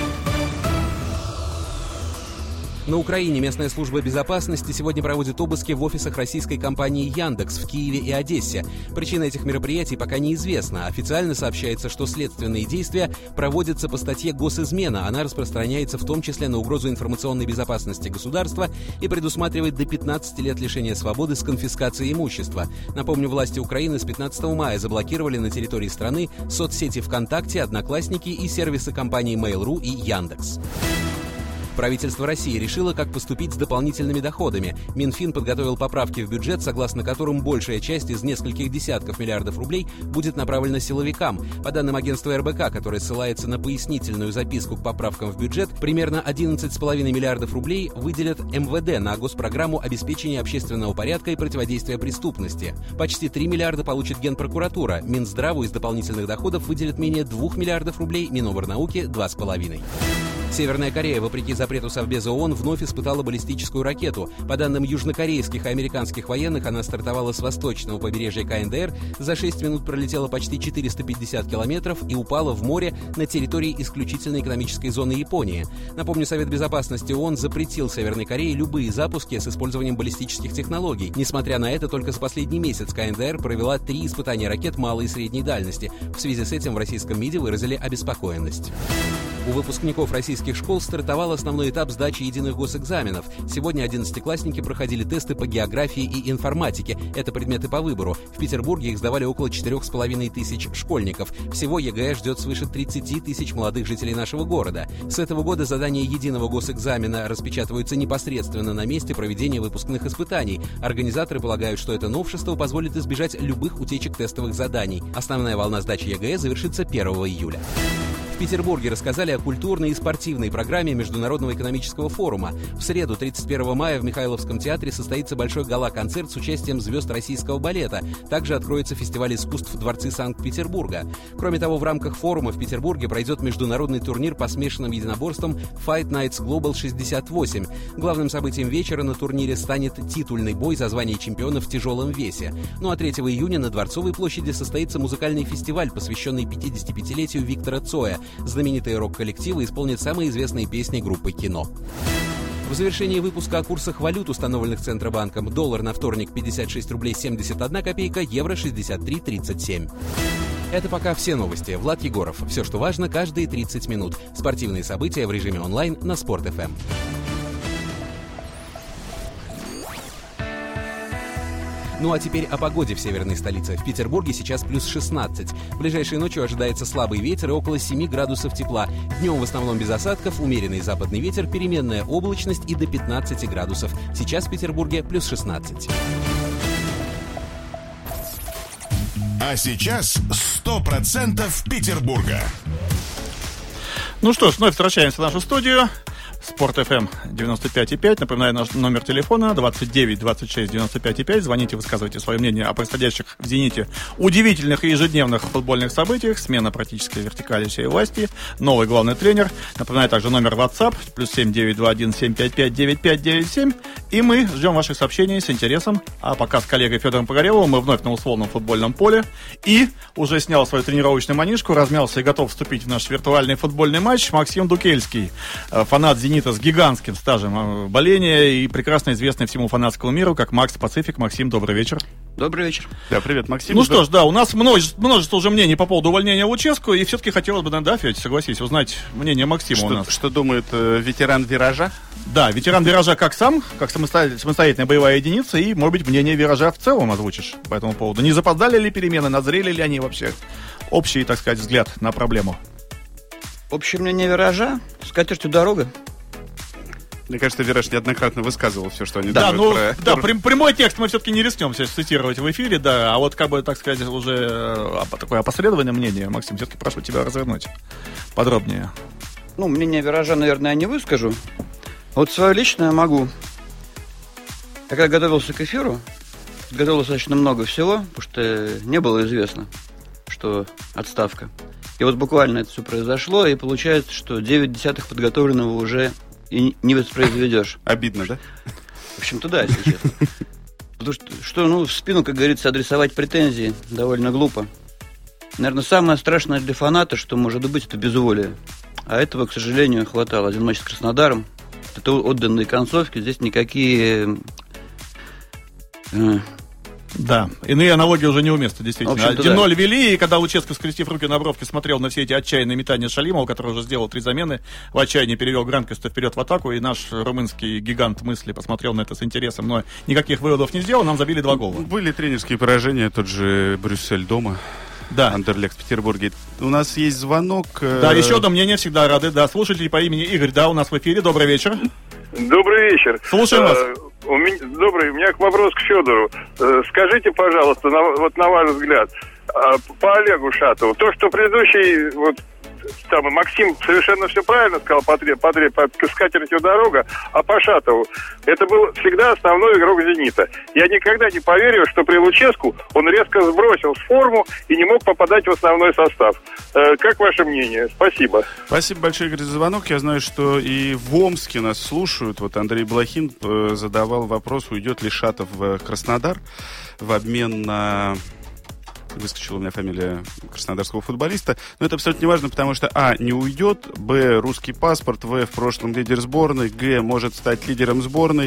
На Украине местная служба безопасности сегодня проводит обыски в офисах российской компании «Яндекс» в Киеве и Одессе. Причина этих мероприятий пока неизвестна. Официально сообщается, что следственные действия проводятся по статье «Госизмена». Она распространяется в том числе на угрозу информационной безопасности государства и предусматривает до пятнадцати лет лишения свободы с конфискацией имущества. Напомню, власти Украины с пятнадцатого мая заблокировали на территории страны соцсети ВКонтакте, Одноклассники и сервисы компаний Mail.ru и Яндекс. Правительство России решило, как поступить с дополнительными доходами. Минфин подготовил поправки в бюджет, согласно которым большая часть из нескольких десятков миллиардов рублей будет направлена силовикам. По данным агентства эр бэ ка, которое ссылается на пояснительную записку к поправкам в бюджет, примерно одиннадцать целых пять десятых миллиардов рублей выделят эм вэ дэ на госпрограмму обеспечения общественного порядка и противодействия преступности. Почти три миллиарда получит Генпрокуратура. Минздраву из дополнительных доходов выделят менее двух миллиардов рублей, Миноборнауки – два с половиной. Северная Корея, вопреки запрету Совбеза ООН, вновь испытала баллистическую ракету. По данным южнокорейских и американских военных, она стартовала с восточного побережья ка эн дэ эр, за шесть минут пролетела почти четыреста пятьдесят километров и упала в море на территории исключительной экономической зоны Японии. Напомню, Совет Безопасности ООН запретил Северной Корее любые запуски с использованием баллистических технологий. Несмотря на это, только за последний месяц ка эн дэ эр провела три испытания ракет малой и средней дальности. В связи с этим в российском МИДе выразили обеспокоенность. У выпускников российских школ стартовал основной этап сдачи единых госэкзаменов. Сегодня одиннадцатиклассники проходили тесты по географии и информатике. Это предметы по выбору. В Петербурге их сдавали около четырех с половиной тысяч школьников. Всего е гэ э ждет свыше тридцати тысяч молодых жителей нашего города. С этого года задания единого госэкзамена распечатываются непосредственно на месте проведения выпускных испытаний. Организаторы полагают, что это новшество позволит избежать любых утечек тестовых заданий. Основная волна сдачи е гэ э завершится первого июля. В Петербурге рассказали о культурной и спортивной программе Международного экономического форума. В среду, тридцать первого мая, в Михайловском театре состоится большой гала-концерт с участием звезд российского балета. Также откроется фестиваль искусств в Дворце Санкт-Петербурга. Кроме того, в рамках форума в Петербурге пройдет международный турнир по смешанным единоборствам Fight Nights Global шестьдесят восемь. Главным событием вечера на турнире станет титульный бой за звание чемпиона в тяжелом весе. Ну а третьего июня на Дворцовой площади состоится музыкальный фестиваль, посвященный пятидесятипятилетию Виктора Цоя. Знаменитые рок-коллективы исполнят самые известные песни группы «Кино». В завершении выпуска о курсах валют, установленных Центробанком. Доллар на вторник пятьдесят шесть рублей семьдесят одна копейка, евро шестьдесят три тридцать семь. Это пока все новости. Влад Егоров. Все, что важно, каждые тридцать минут. Спортивные события в режиме онлайн на Спорт.ФМ. Ну а теперь о погоде в северной столице. В Петербурге сейчас плюс шестнадцать. В ближайшей ночью ожидается слабый ветер и около семи градусов тепла. Днем в основном без осадков, умеренный западный ветер, переменная облачность и до пятнадцати градусов. Сейчас в Петербурге плюс шестнадцать. А сейчас сто процентов Петербурга. Ну что ж, вновь возвращаемся в нашу студию. Спорт эф эм девяносто пять и пять. Напоминаю, наш номер телефона двадцать девять двадцать шесть девяносто пять и пять. Звоните, высказывайте свое мнение о происходящих в «Зените» удивительных и ежедневных футбольных событиях. Смена практической вертикали всей власти. Новый главный тренер. Напоминаю также номер WhatsApp. Плюс семь девять два один семь пять пять девять пять девять семь. И мы ждем ваших сообщений с интересом. А пока с коллегой Федором Погореловым мы вновь на условном футбольном поле. И уже снял свою тренировочную манишку, размялся и готов вступить в наш виртуальный футбольный матч Максим Дукельский. Фанат «Зенита» с гигантским стажем боления и прекрасно известный всему фанатскому миру как Макс Пацифик. Максим, добрый вечер. Добрый вечер. Да, привет, Максим. Ну что ж, да, у нас множество, множество уже мнений по поводу увольнения Луческу, и все-таки хотелось бы, да, Федь, согласись, узнать мнение Максима что, у нас. Что думает э, ветеран «Виража»? Да, ветеран «Виража» как сам, как самостоятельная, самостоятельная боевая единица, и, может быть, мнение «Виража» в целом озвучишь по этому поводу. Не запоздали ли перемены, назрели ли они вообще? Общий, так сказать, взгляд на проблему. Общее мнение «Виража» — с катертью дорога. Мне кажется, «Вираж» неоднократно высказывал все, что они да, думают ну, про... Да, прям, прямой текст мы все-таки не рискнем сейчас цитировать в эфире, да, а вот, как бы, так сказать, уже а, такое опосредованное мнение, Максим, все-таки прошу тебя развернуть подробнее. Ну, мнение «Виража», наверное, я не выскажу. Вот свое личное могу. Я когда готовился к эфиру, готовил достаточно много всего, потому что не было известно, что отставка. И вот буквально это все произошло, и получается, что девять десятых подготовленного уже и не воспроизведешь. Обидно, да? В общем-то, да, если честно. Потому что, что, ну, в спину, как говорится, адресовать претензии довольно глупо. Наверное, самое страшное для фаната, что может быть, это безволие. А этого, к сожалению, хватало. Один матч с Краснодаром. Это отданные концовки. Здесь никакие... Да, иные аналогии уже неуместны, действительно. один ноль да. вели, и когда Луческо, скрестив руки на бровке, смотрел на все эти отчаянные метания Шалимова, который уже сделал три замены, в отчаянии перевел Гранкеста вперед в атаку, и наш румынский гигант мысли посмотрел на это с интересом, но никаких выводов не сделал, нам забили два гола. Были тренерские поражения, тот же Брюссель дома. Да. Андерлехт в Петербурге. У нас есть звонок. Да, еще одно мнение, всегда рады. Да, слушатель по имени Игорь, да, у нас в эфире. Добрый вечер. Добрый вечер. Слушаем вас. У меня, добрый, у меня вопрос к Федору. Скажите, пожалуйста, на, вот на ваш взгляд, по Олегу Шатову, то, что предыдущий вот там Максим совершенно все правильно сказал, подряд, подряд, по скатертью дорога, а по Шатову это был всегда основной игрок «Зенита». Я никогда не поверю, что при Луческу он резко сбросил форму и не мог попадать в основной состав. Э, как ваше мнение? Спасибо. Спасибо большое, Игорь, за звонок. Я знаю, что и в Омске нас слушают. Вот Андрей Блохин задавал вопрос, уйдет ли Шатов в Краснодар в обмен на... Выскочила у меня фамилия краснодарского футболиста. Но это абсолютно не важно, потому что а. не уйдет, б. русский паспорт, в. в прошлом лидер сборной, г. может стать лидером сборной,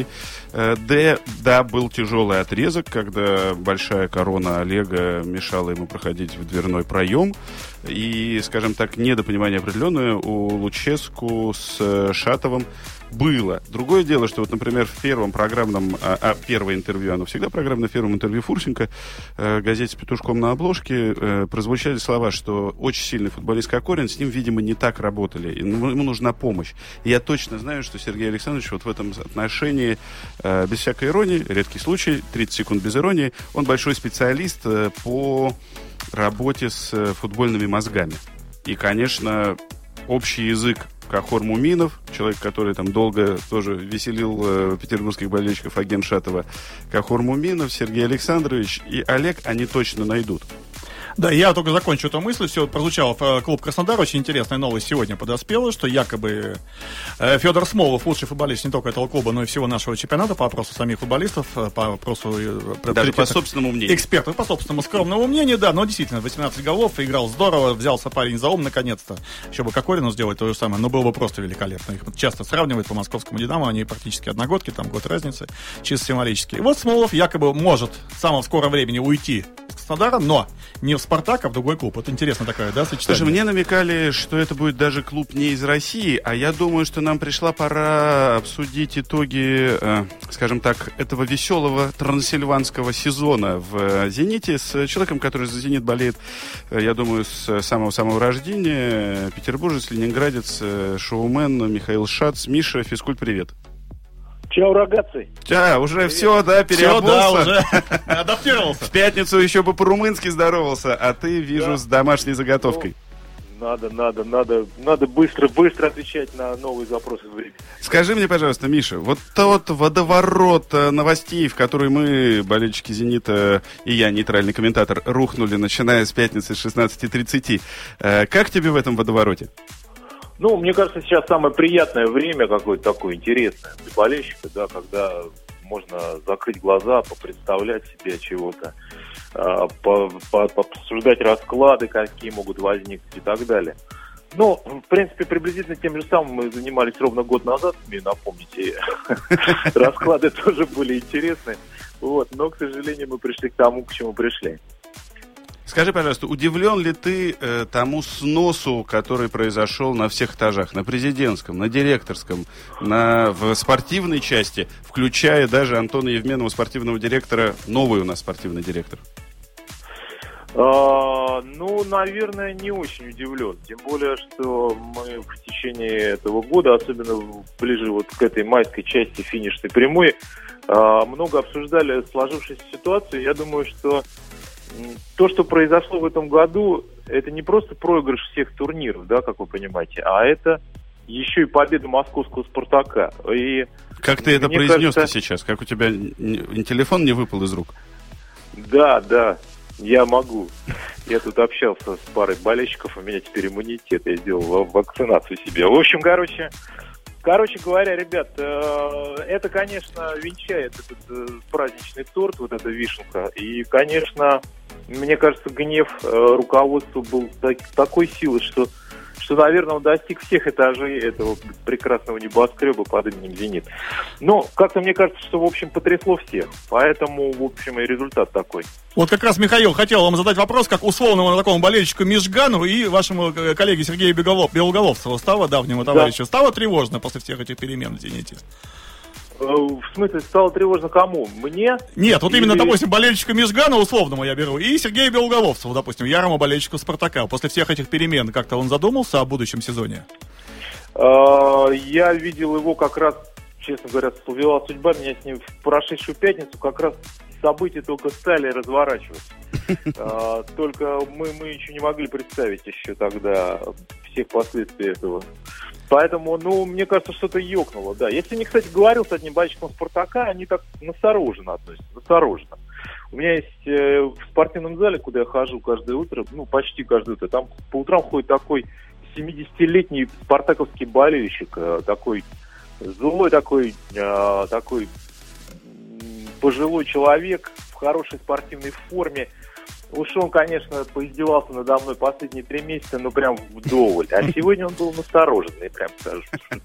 д. да, был тяжелый отрезок, когда большая корона Олега мешала ему проходить в дверной проем. И, скажем так, недопонимание определенное у Луческу с Шатовым было. Другое дело, что вот, например, в первом программном, а, а первое интервью, оно всегда программное, в первом интервью Фурсенко, э, газете с петушком на обложке, э, прозвучали слова, что очень сильный футболист Кокорин, с ним, видимо, не так работали, ему, ему нужна помощь. И я точно знаю, что Сергей Александрович вот в этом отношении, э, без всякой иронии, редкий случай, тридцать секунд без иронии, он большой специалист э, по работе с э, футбольными мозгами. И, конечно, общий язык Кахор Муминов, человек, который там долго тоже веселил э, петербургских болельщиков, агент Шатова, Кахор Муминов, Сергей Александрович и Олег, они точно найдут. Да, я только закончу эту мысль. Все прозвучало в клуб Краснодар. Очень интересная новость сегодня подоспела, что якобы э, Федор Смолов, лучший футболист не только этого клуба, но и всего нашего чемпионата, по опросу самих футболистов, по опросу... Э, Даже по собственному мнению. Экспертов, по собственному скромному мнению, да, но действительно, восемнадцать голов, играл здорово, взялся парень за ум, наконец-то. Еще бы Кокорину сделать то же самое, но было бы просто великолепно. Их часто сравнивают по московскому «Динамо», они практически одногодки, там год разницы, чисто символически. И вот Смолов якобы может в самом скором времени уйти с Краснодара, но не в «Спартак», а в другой клуб. Вот интересно такое, да, сочетание? Слушай, мне намекали, что это будет даже клуб не из России, а я думаю, что нам пришла пора обсудить итоги, э, скажем так, этого веселого трансильванского сезона в «Зените» с человеком, который за «Зенит» болеет, э, я думаю, с самого-самого рождения, петербуржец, ленинградец, э, шоумен Михаил Шац. Миша, физкульт, привет. Чао, рогатцы. Чао, уже все, да, переобулся? Все, да, уже адаптировался. В пятницу еще бы по-румынски здоровался, а ты, вижу, с домашней заготовкой. Надо, надо, надо, надо быстро, быстро отвечать на новые запросы времени. Скажи мне, пожалуйста, Миша, вот тот водоворот новостей, в который мы, болельщики «Зенита», и я, нейтральный комментатор, рухнули, начиная с пятницы с шестнадцати тридцати, как тебе в этом водовороте? Ну, мне кажется, сейчас самое приятное время какое-то такое интересное для болельщика, да, когда можно закрыть глаза, попредставлять себе чего-то, по, по, пообсуждать расклады, какие могут возникнуть и так далее. Ну, в принципе, приблизительно тем же самым мы занимались ровно год назад, мне напомните, расклады тоже были интересны, вот, но, к сожалению, мы пришли к тому, к чему пришли. Скажи, пожалуйста, удивлен ли ты э, тому сносу, который произошел на всех этажах, на президентском, на директорском, на, в спортивной части, включая даже Антона Евменова, спортивного директора, новый у нас спортивный директор? А, ну, наверное, не очень удивлен. Тем более, что мы в течение этого года, особенно ближе вот к этой майской части финишной прямой, а, много обсуждали сложившуюся ситуацию. Я думаю, что то, что произошло в этом году, это не просто проигрыш всех турниров, да, как вы понимаете, а это еще и победа московского «Спартака». И как ты это произнес-то кажется... сейчас? Как у тебя телефон не выпал из рук? Да, да, я могу. Я тут общался с парой болельщиков, у меня теперь иммунитет, я сделал вакцинацию себе. В общем, короче... Короче говоря, ребят, это, конечно, венчает этот праздничный торт, вот эта вишенка. И, конечно, мне кажется, гнев руководства был такой силы, что, что, наверное, он достиг всех этажей этого прекрасного небоскреба под именем «Зенит». Но как-то мне кажется, что, в общем, потрясло всех. Поэтому, в общем, и результат такой. Вот как раз, Михаил, хотел вам задать вопрос, как условному такому болельщику Мижгану и вашему коллеге Сергею Белоголовцеву стало, давнему товарищу, да. Стало тревожно после всех этих перемен в «Зените»? В смысле, стало тревожно кому? Мне? Нет, вот Или... именно, допустим, болельщика Мижгана, условному я беру, и Сергея Белоголовцеву, допустим, ярому болельщику «Спартака». После всех этих перемен как-то он задумался о будущем сезоне? Я видел его как раз, честно говоря, свела судьба меня с ним в прошедшую пятницу, как раз события только стали разворачиваться. А, только мы, мы еще не могли представить еще тогда всех последствий этого. Поэтому, ну, мне кажется, что-то ёкнуло, да. Если не, кстати, говорил с одним болельщиком «Спартака», они так настороженно относятся, настороженно. У меня есть э, в спортивном зале, куда я хожу каждое утро, ну, почти каждое утро, там по утрам ходит такой семидесятилетний спартаковский болельщик, э, такой злой, такой, э, такой пожилой человек в хорошей спортивной форме. Уж он, конечно, поиздевался надо мной последние три месяца, ну прям вдоволь. А сегодня он был настороженный, прям скажу.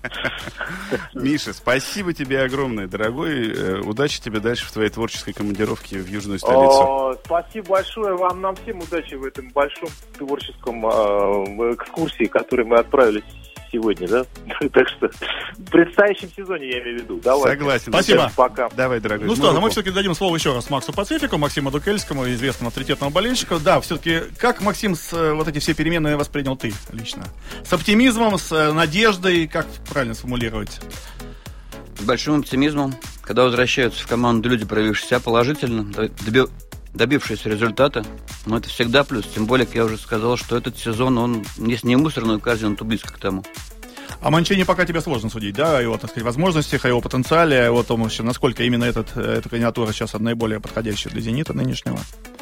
Миша, спасибо тебе огромное, дорогой. Удачи тебе дальше в твоей творческой командировке в южную столицу. О, спасибо большое вам, нам всем удачи в этом большом творческом э, экскурсии, который мы отправились сегодня, да? Так что в предстоящем сезоне я имею в виду. Давай. Согласен. Спасибо. Пока. Давай, дорогой. Ну что, ну мы все-таки дадим слово еще раз Максу Пацифику, Максиму Дукельскому, известному авторитетному болельщику. Да, все-таки, как, Максим, с, вот эти все перемены воспринял ты лично? С оптимизмом, с надеждой, как правильно сформулировать? С большим оптимизмом. Когда возвращаются в команду люди, проявившие себя положительно, доби... добившиеся результата, но это всегда плюс. Тем более, как я уже сказал, что этот сезон, он, если не мусорную корзину, то близко к тому. О Манчини пока тебе сложно судить, да, о его, так сказать, возможностях, о его потенциале, о его том, насколько именно этот, эта кандидатура сейчас наиболее подходящая для «Зенита» нынешнего?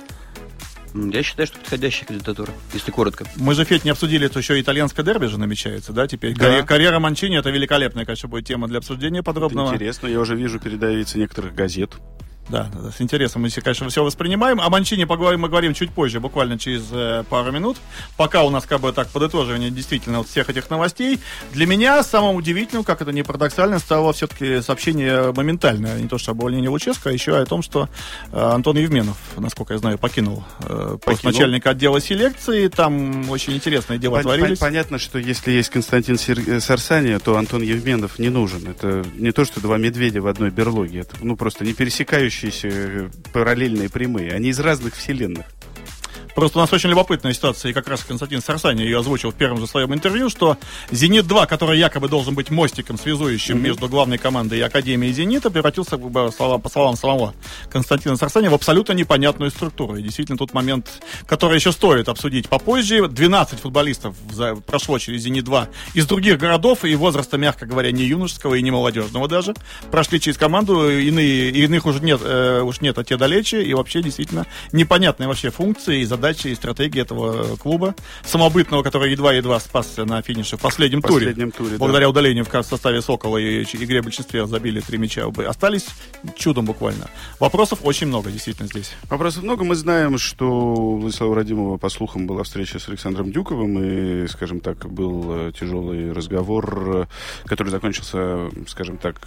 Я считаю, что подходящая кандидатура, если коротко. Мы же, Федь, не обсудили, то еще итальянское дерби же намечается, да, теперь? Да. Карьера, карьера Манчини — это великолепная, конечно, будет тема для обсуждения подробного. Это интересно, я уже вижу передовицы некоторых газет. Да, да, с интересом мы, конечно, все воспринимаем. О Манчини поговорим, мы говорим чуть позже, буквально через э, пару минут. Пока у нас как бы так подытоживание действительно вот всех этих новостей. Для меня самым удивительным, как это ни парадоксально, стало все-таки сообщение моментальное. Не то что об увольнении Луческо, а еще о том, что э, Антон Евменов, насколько я знаю, покинул, э, пост начальника отдела селекции. Там очень интересные дела Пон- творились. Понятно, что если есть Константин Сер... Сарсания, то Антон Евменов не нужен. Это не то, что два медведя в одной берлоге. Это ну, просто не пересекающиеся параллельные прямые. Они из разных вселенных. Просто у нас очень любопытная ситуация, и как раз Константин Сарсани ее озвучил в первом же своем интервью, что «Зенит-два», который якобы должен быть мостиком, связующим mm-hmm. между главной командой и Академией «Зенита», превратился, по словам самого Константина Сарсани, в абсолютно непонятную структуру. И действительно, тут момент, который еще стоит обсудить попозже. двенадцать футболистов прошло через «Зенит-два» из других городов, и возраста, мягко говоря, не юношеского и не молодежного даже. Прошли через команду, иные, иных уже нет, э, уж нет, а те далече, и вообще действительно непонятные вообще функции и задачи, и стратегии этого клуба самобытного, который едва-едва спасся на финише в последнем, последнем туре. туре. Благодаря да. удалению в составе «Сокола» и игре в большинстве забили три мяча. Остались чудом буквально. Вопросов очень много действительно здесь. Вопросов много. Мы знаем, что у Владислава Радимова, по слухам, была встреча с Александром Дюковым, и, скажем так, был тяжелый разговор, который закончился, скажем так,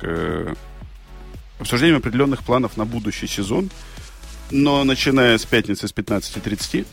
обсуждением определенных планов на будущий сезон. Но начиная с пятницы с пятнадцати тридцати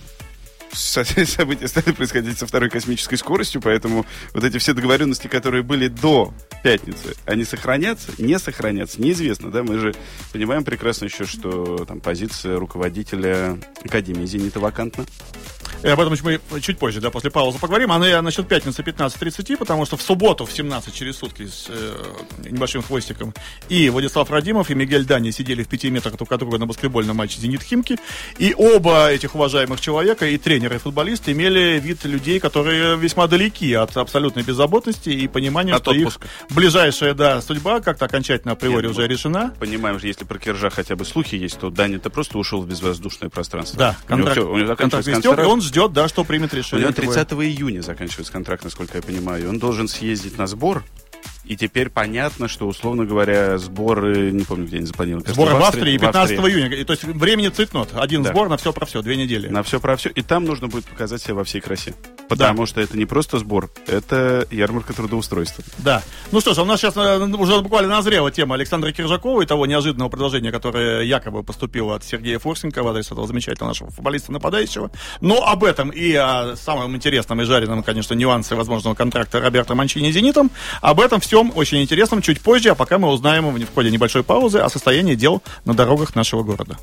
события стали происходить со второй космической скоростью, поэтому вот эти все договоренности, которые были до пятницы, они сохранятся, не сохранятся, неизвестно, да, мы же понимаем прекрасно еще, что там позиция руководителя Академии «Зенита» вакантна. И об этом мы чуть позже, да, после паузы поговорим. А насчет пятницы пятнадцать тридцать, потому что в субботу в семнадцать через сутки с э, небольшим хвостиком и Владислав Радимов, и Мигель Дани сидели в пяти метрах друг от друга на баскетбольном матче «Зенит-Химки». И оба этих уважаемых человека, и тренеры, и футболисты, имели вид людей, которые весьма далеки от абсолютной беззаботности и понимания, от что отпуска. Их ближайшая, да, судьба как-то окончательно априори Нет, уже решена. Понимаем, что если про Киржа хотя бы слухи есть, то Дани-то просто ушел в безвоздушное пространство. Да, контракт, у него, все, у него контракт истек, и он ждет, да, что примет решение. У него тридцатого июня заканчивается контракт, насколько я понимаю. Он должен съездить на сбор. И теперь понятно, что, условно говоря, сборы, не помню, где они запланированы. Сборы в Австрии пятнадцатого июня. То есть времени цитнот. Один да. сбор на все про все, две недели. На все про все. И там нужно будет показать себя во всей красе. Потому да. что это не просто сбор, это ярмарка трудоустройства. Да. Ну что ж, у нас сейчас уже буквально назрела тема Александра Киржакова и того неожиданного предложения, которое якобы поступило от Сергея Фурсенко в адрес этого замечательного нашего футболиста-нападающего. Но об этом и о самом интересном и жареном, конечно, нюансе возможного контракта Роберто Манчини с «Зенитом», об этом всем очень интересном чуть позже, а пока мы узнаем в ходе небольшой паузы о состоянии дел на дорогах нашего города.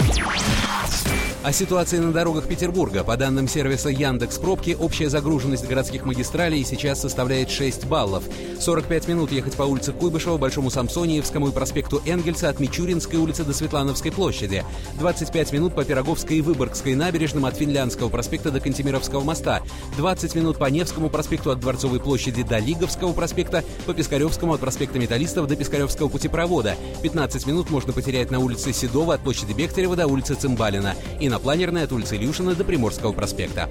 О ситуации на дорогах Петербурга. По данным сервиса Яндекс.Пробки, общая загруженность городских магистралей сейчас составляет шесть баллов. сорок пять минут ехать по улице Куйбышева, Большому Самсониевскому и проспекту Энгельса от Мичуринской улицы до Светлановской площади. двадцать пять минут по Пироговской и Выборгской набережным от Финляндского проспекта до Кантемировского моста. двадцать минут по Невскому проспекту от Дворцовой площади до Лиговского проспекта, по Пискаревскому от проспекта Металлистов до Пискаревского путепровода. пятнадцать минут можно потерять на улице Седова от площади Бехтерева до улицы Цимбалина. И на Планерной от улицы Илюшина до Приморского проспекта.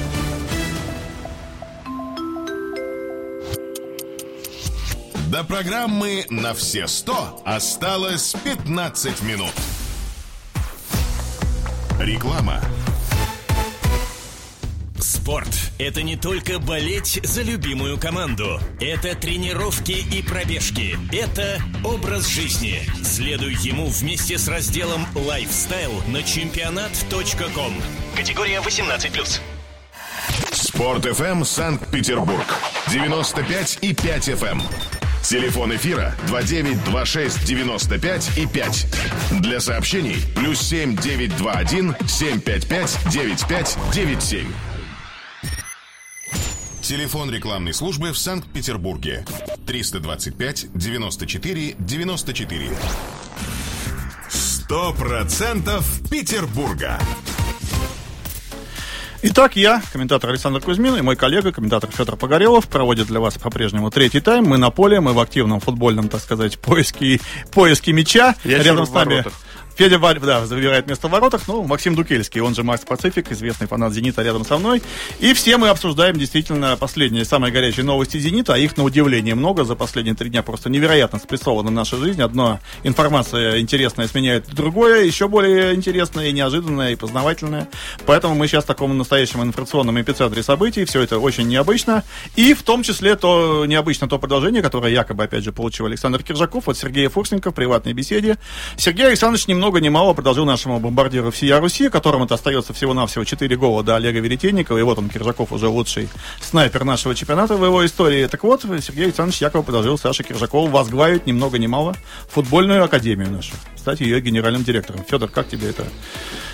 До программы «На все сто» осталось пятнадцать минут. Реклама. Спорт – это не только болеть за любимую команду. Это тренировки и пробежки. Это образ жизни. Следуй ему вместе с разделом «Лайфстайл» на чемпионат точка ком. Категория восемнадцать плюс. Спорт эф эм Санкт-Петербург. девяносто пять и пять эф эм. Телефон эфира два девять два шесть девяносто пять и пять. Для сообщений плюс семь девять два один семь пять пять девять пять девять семь. Телефон рекламной службы в Санкт-Петербурге. триста двадцать пять девяносто четыре девяносто четыре. Сто процентов Петербурга. Итак, я, комментатор Александр Кузьмин, и мой коллега, комментатор Федор Погорелов, проводят для вас по-прежнему третий тайм. Мы на поле, мы в активном футбольном, так сказать, поиске, поиске мяча. Я рядом с нами воротах. Федя, да, забирает место в воротах. Ну, Максим Дукельский, он же Макс Пацифик, известный фанат «Зенита», рядом со мной. И все мы обсуждаем действительно последние, самые горячие новости «Зенита». А их, на удивление, много. За последние три дня просто невероятно спрессована наша жизнь. Одна информация интересная сменяет другое, еще более интересное, и неожиданное, и познавательное. Поэтому мы сейчас в таком настоящем информационном эпицентре событий. Все это очень необычно. И в том числе то необычно то продолжение, которое якобы, опять же, получил Александр Киржаков от Сергея Фурсенко в приватной беседе. Сергей Александрович немного ни мало предложил нашему бомбардиру всея Руси, которому-то остается всего-навсего четыре гола до Олега Веретенникова, и вот он, Киржаков, уже лучший снайпер нашего чемпионата в его истории. Так вот, Сергей Александрович якобы предложил Саше Киржакову возглавить ни много ни мало футбольную академию нашу, стать ее генеральным директором. Федор, как тебе это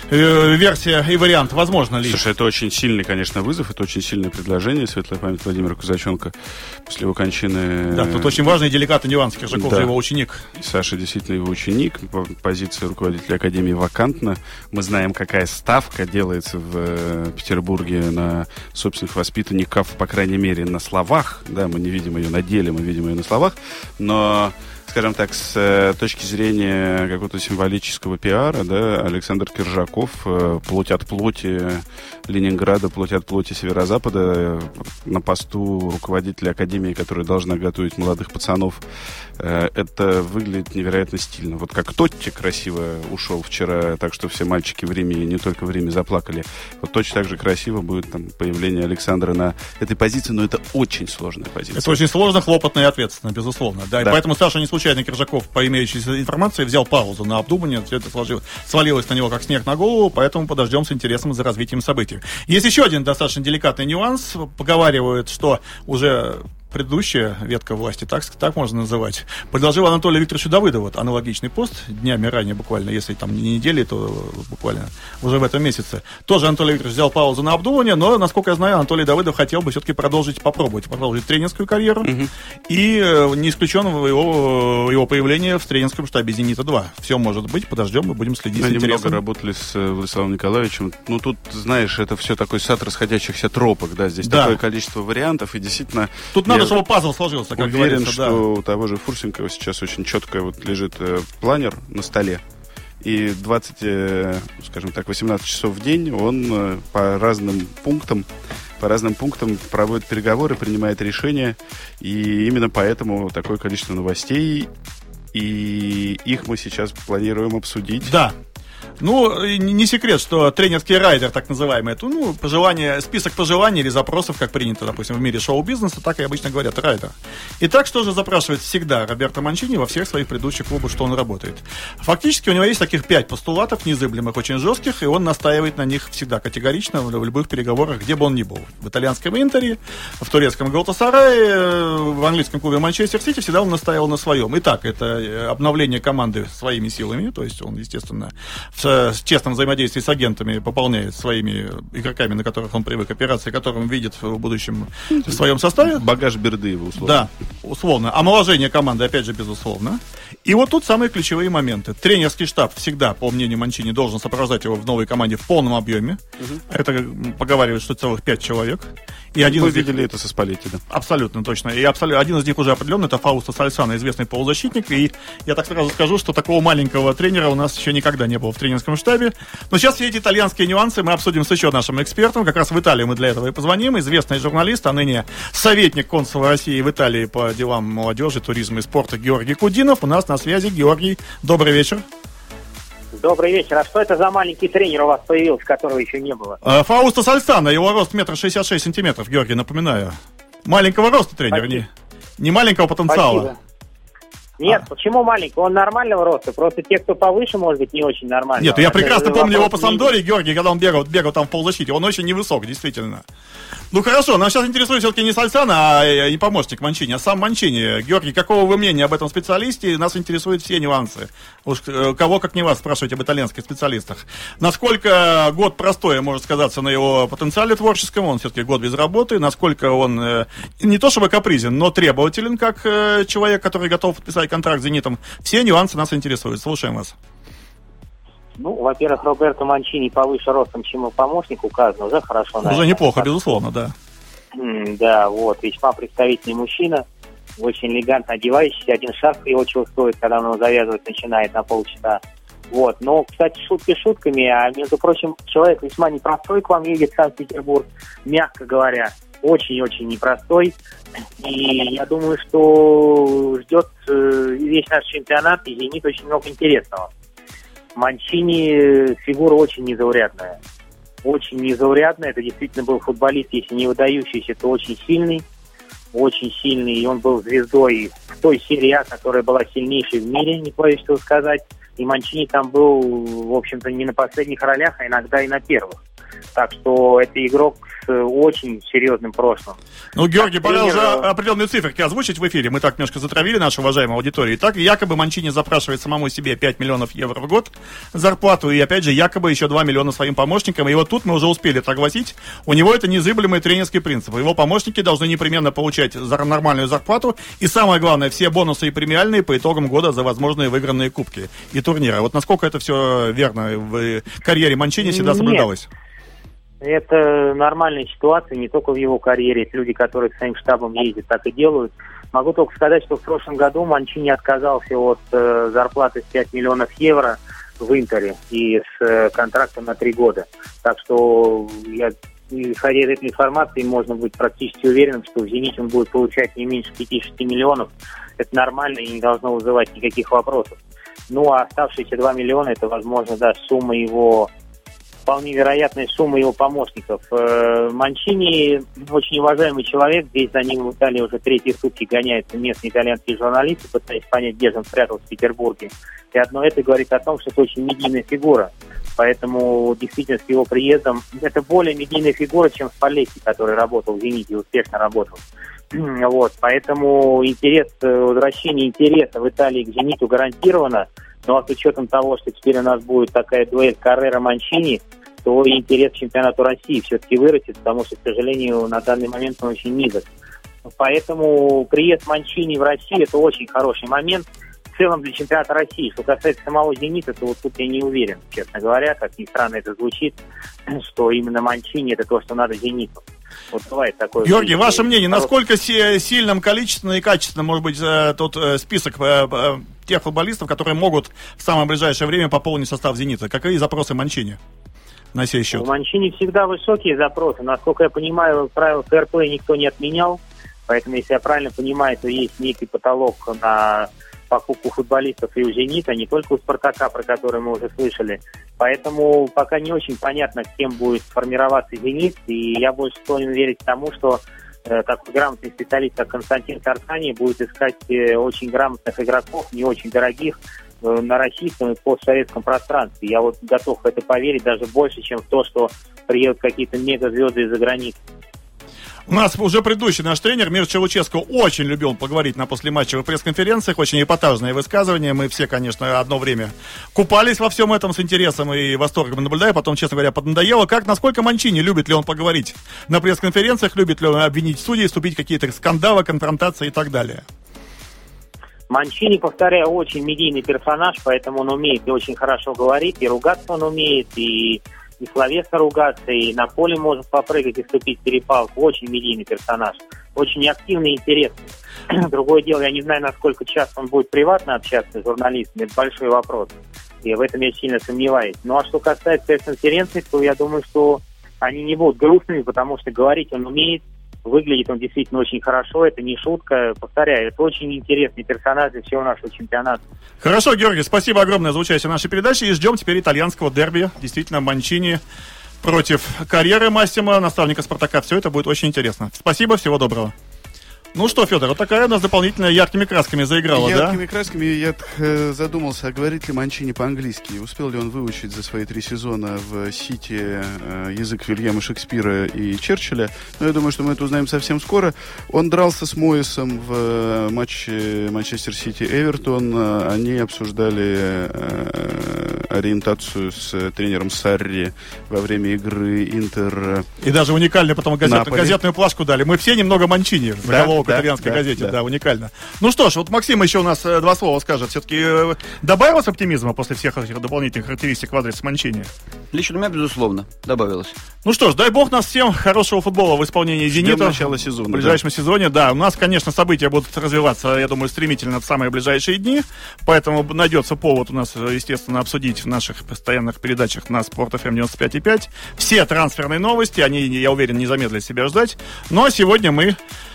э, версия и вариант, возможно ли? Слушай, это очень сильный, конечно, вызов, это очень сильное предложение. Светлая память Владимира Кузаченко после его кончины. Да, тут очень важный и деликатный нюанс. Киржаков да. же его ученик. Саша действительно его ученик. Позиция руководителя Академии вакантна. Мы знаем, какая ставка делается в Петербурге на собственных воспитанников, по крайней мере, на словах. Да, мы не видим ее на деле, мы видим ее на словах. Но, скажем так, с точки зрения какого-то символического пиара, да, Александр Киржаков, плоть от плоти Ленинграда, плоть от плоти Северо-Запада, на посту руководителя Академии, которая должна готовить молодых пацанов, это выглядит невероятно стильно. Вот как Тотти красиво ушел вчера, так что все мальчики в Риме, и не только в Риме, заплакали. Вот точно так же красиво будет там появление Александра на этой позиции, но это очень сложная позиция. Это очень сложно, хлопотно и ответственно, безусловно. Да, да. И поэтому Саша не случайно Киржаков, по имеющейся информации, взял паузу на обдумывание, все это сложилось, свалилось на него как снег на голову, поэтому подождем с интересом за развитием событий. Есть еще один достаточно деликатный нюанс. Поговаривают, что уже предыдущая ветка власти, так, так можно называть, предложил Анатолию Викторовичу Давыдову аналогичный пост днями ранее буквально, если там не недели, то буквально уже в этом месяце. Тоже Анатолий Викторович взял паузу на обдумывание, но, насколько я знаю, Анатолий Давыдов хотел бы все-таки продолжить, попробовать продолжить тренерскую карьеру. Mm-hmm. И не исключено его, его появление в тренерском штабе «Зенита-два». Все может быть, подождем, мы будем следить Они с интересом. Они много работали с Владиславом Николаевичем. Ну, тут, знаешь, это все такой сад расходящихся тропок, да, здесь да. такое количество вариантов, и действительно... Тут надо, чтобы пазл сложился, как уверен, говорится. что да. у того же Фурсенкова сейчас очень четко вот лежит э, планер на столе. И двадцать, э, скажем так, восемнадцать часов в день он э, по разным пунктам по разным пунктам проводит переговоры, принимает решения. И именно поэтому такое количество новостей. И их мы сейчас планируем обсудить. Да. Ну, не секрет, что тренерский райдер, так называемый, это, ну, пожелания, список пожеланий или запросов, как принято, допустим, в мире шоу-бизнеса, так и обычно говорят, райдер. Итак, что же запрашивает всегда Роберто Манчини во всех своих предыдущих клубах, что он работает? Фактически у него есть таких пять постулатов, незыблемых, очень жестких, и он настаивает на них всегда категорично в любых переговорах, где бы он ни был. В итальянском Интере, в турецком Галатасарае, в английском клубе Манчестер Сити, всегда он настаивал на своем. Итак, это обновление команды своими силами, то есть он, естественно, в с честным взаимодействием с агентами пополняет своими игроками, на которых он привык, операции, которые он видит в будущем в своем составе. Багаж Бердыева, условно. Да, условно. Омоложение команды, опять же, безусловно. И вот тут самые ключевые моменты. Тренерский штаб всегда, по мнению Манчини, должен сопровождать его в новой команде в полном объеме. Угу. Это поговаривают, что целых пять человек. И один Вы из них... видели это со Спалетти, да? Абсолютно точно. И абсолютно один из них уже определенно, это Фаусто Сальсано, известный полузащитник. И я так сразу скажу, что такого маленького тренера у нас еще никогда не было в тренерском штабе. Но сейчас все эти итальянские нюансы мы обсудим с еще нашим экспертом. Как раз в Италию мы для этого и позвоним. Известный журналист, а ныне советник консула России в Италии по делам молодежи, туризма и спорта Георгий Кудинов. У нас на связи. Георгий, добрый вечер. Добрый вечер. А что это за маленький тренер у вас появился, которого еще не было? Фаусто Сальсано. Его рост метр шестьдесят шесть сантиметров, Георгий, напоминаю. Маленького роста тренер, не, не маленького потенциала. Спасибо. Нет, а. Почему маленький? Он нормального роста. Просто те, кто повыше, может быть, не очень нормально. Нет, я прекрасно помню его по Самдоре, Георгий, когда он бегал, бегал там в полузащите. Он очень невысок, действительно. Ну хорошо, нас сейчас интересует все-таки не Сальсано, а не помощник Манчини, а сам Манчини. Георгий, какого вы мнения об этом специалисте? Нас интересуют все нюансы. Уж кого, как не вас, спрашивать об итальянских специалистах. Насколько год простой может сказаться на его потенциале творческом, он все-таки год без работы, насколько он не то чтобы капризен, но требователен, как человек, который готов подписать контракт с «Зенитом». Все нюансы нас интересуют. Слушаем вас. Ну, во-первых, Роберто Манчини повыше ростом, чем его помощник указан, уже хорошо. Уже наверное, неплохо, безусловно, да. Да, вот, весьма представительный мужчина, очень элегантно одевающийся, один шаг его чего стоит, когда он его завязывать начинает на полчаса. Вот, но, кстати, шутки шутками, а, между прочим, человек весьма непростой к вам едет в Санкт-Петербург, мягко говоря, очень-очень непростой. И я думаю, что ждет весь наш чемпионат и «Зенит» очень много интересного. Манчини фигура очень незаурядная. Очень незаурядная. Это действительно был футболист, если не выдающийся, то очень сильный. Очень сильный. И он был звездой в той серии А, которая была сильнейшей в мире, не боюсь этого сказать. И Манчини там был, в общем-то, не на последних ролях, а иногда и на первых. Так что это игрок с очень серьезным прошлым. Ну, Георгий, пора тренер... уже определенные циферки озвучить в эфире. Мы так немножко затравили нашу уважаемую аудиторию. Итак, якобы Манчини запрашивает самому себе пять миллионов евро в год зарплату. И, опять же, якобы еще два миллиона своим помощникам. И вот тут мы уже успели это огласить. У него это незыблемый тренерский принцип. Его помощники должны непременно получать нормальную зарплату. И самое главное, все бонусы и премиальные по итогам года за возможные выигранные кубки и турниры. Вот насколько это все верно в карьере Манчини всегда соблюдалось? Это нормальная ситуация, не только в его карьере. Это люди, которые с своим штабом ездят, так и делают. Могу только сказать, что в прошлом году Манчини отказался от э, зарплаты в пять миллионов евро в Интере и с э, контрактом на три года. Так что, я, исходя из этой информации, можно быть практически уверенным, что в «Зените» он будет получать не меньше пяти-шести миллионов. Это нормально и не должно вызывать никаких вопросов. Ну, а оставшиеся два миллиона, это, возможно, да, сумма его... вполне вероятная сумма его помощников. Манчини очень уважаемый человек. Здесь за ним в Италии уже третьи сутки гоняются местные итальянские журналисты, пытаясь понять, где же он спрятался в Петербурге. И одно это говорит о том, что это очень медийная фигура. Поэтому действительно с его приездом это более медийная фигура, чем Спалетти, который работал в «Зените» и успешно работал. Вот. Поэтому интерес, возвращение интереса в Италии к «Зениту» гарантировано. Ну а с учетом того, что теперь у нас будет такая дуэль Каррера-Манчини, то интерес к чемпионату России все-таки вырастет, потому что, к сожалению, на данный момент он очень низок. Поэтому приезд Манчини в Россию – это очень хороший момент в целом для чемпионата России. Что касается самого «Зенита», то вот тут я не уверен, честно говоря, как ни странно это звучит, что именно Манчини – это то, что надо «Зениту». Вот бывает такое. Георгий, ваше мнение, насколько сильным, количественно и качественно может быть тот список тех футболистов, которые могут в самое ближайшее время пополнить состав «Зенита»? Какие запросы Манчини на сей счет? У Манчини всегда высокие запросы. Насколько я понимаю, правила фэрплея никто не отменял. Поэтому, если я правильно понимаю, то есть некий потолок на покупку футболистов и у «Зенита», не только у «Спартака», про который мы уже слышали. Поэтому пока не очень понятно, кем будет формироваться «Зенит». И я больше склонен верить тому, что э, такой грамотный специалист, как Константин Тархани, будет искать э, очень грамотных игроков, не очень дорогих, э, на российском и постсоветском пространстве. Я вот готов в это поверить даже больше, чем в то, что приедут какие-то мегазвезды из-за границы. У нас уже предыдущий наш тренер Мирча Луческо очень любил поговорить на послематчевых пресс-конференциях, очень эпатажные высказывания. Мы все, конечно, одно время купались во всем этом с интересом и восторгом наблюдая, потом, честно говоря, поднадоело. Как, насколько Манчини, любит ли он поговорить на пресс-конференциях, любит ли он обвинить судей, вступить в какие-то скандалы, конфронтации и так далее? Манчини, повторяю, очень медийный персонаж, поэтому он умеет и очень хорошо говорить, и ругаться он умеет, и... и словесно ругаться, и на поле может попрыгать и вступить в перепалку. Очень медийный персонаж, очень активный и интересный. Другое дело, я не знаю, насколько часто он будет приватно общаться с журналистами, это большой вопрос. И в этом я сильно сомневаюсь. Ну а что касается пресс-конференций, то я думаю, что они не будут грустными, потому что говорить он умеет, выглядит он действительно очень хорошо, это не шутка, повторяю, это очень интересный персонаж для всего нашего чемпионата. Хорошо, Георгий, спасибо огромное за участие в нашей передаче и ждем теперь итальянского дерби, действительно, Манчини против Карьеры Массимо, наставника «Спартака». Все это будет очень интересно. Спасибо, всего доброго. Ну что, Федор, вот такая у нас дополнительно яркими красками заиграла, яркими да? Яркими красками я э, задумался, а говорит ли Манчини по-английски? Успел ли он выучить за свои три сезона в Сити э, язык Вильяма Шекспира и Черчилля? Но я думаю, что мы это узнаем совсем скоро. Он дрался с Моэсом в матче Манчестер Сити-Эвертон. Они обсуждали э, ориентацию с тренером Сарри во время игры Интер. И даже уникально потом газет, газетную плашку дали. Мы все немного Манчини. Да, в итальянской да, газете, да. да, уникально. Ну что ж, вот Максим еще у нас э, два слова скажет. Все-таки э, добавилось оптимизма после всех этих дополнительных характеристик в адрес Манчини? Лично у меня, безусловно, добавилось. Ну что ж, дай бог нас всем хорошего футбола в исполнении «Зенита». Ждем начала сезона. В ближайшем да. сезоне, да. У нас, конечно, события будут развиваться, я думаю, стремительно в самые ближайшие дни. Поэтому найдется повод у нас, естественно, обсудить в наших постоянных передачах на Спорт эф эм девяносто пять и пять все трансферные новости. Они, я уверен, не замедлят себя ждать. Ну а сегодня мы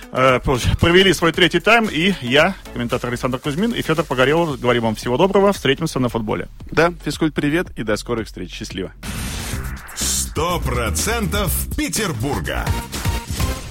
провели свой третий тайм, и я, комментатор Александр Кузьмин, и Федор Погорелов говорим вам всего доброго, встретимся на футболе. Да, физкульт, привет и до скорых встреч, счастливо. Сто процентов Петербурга.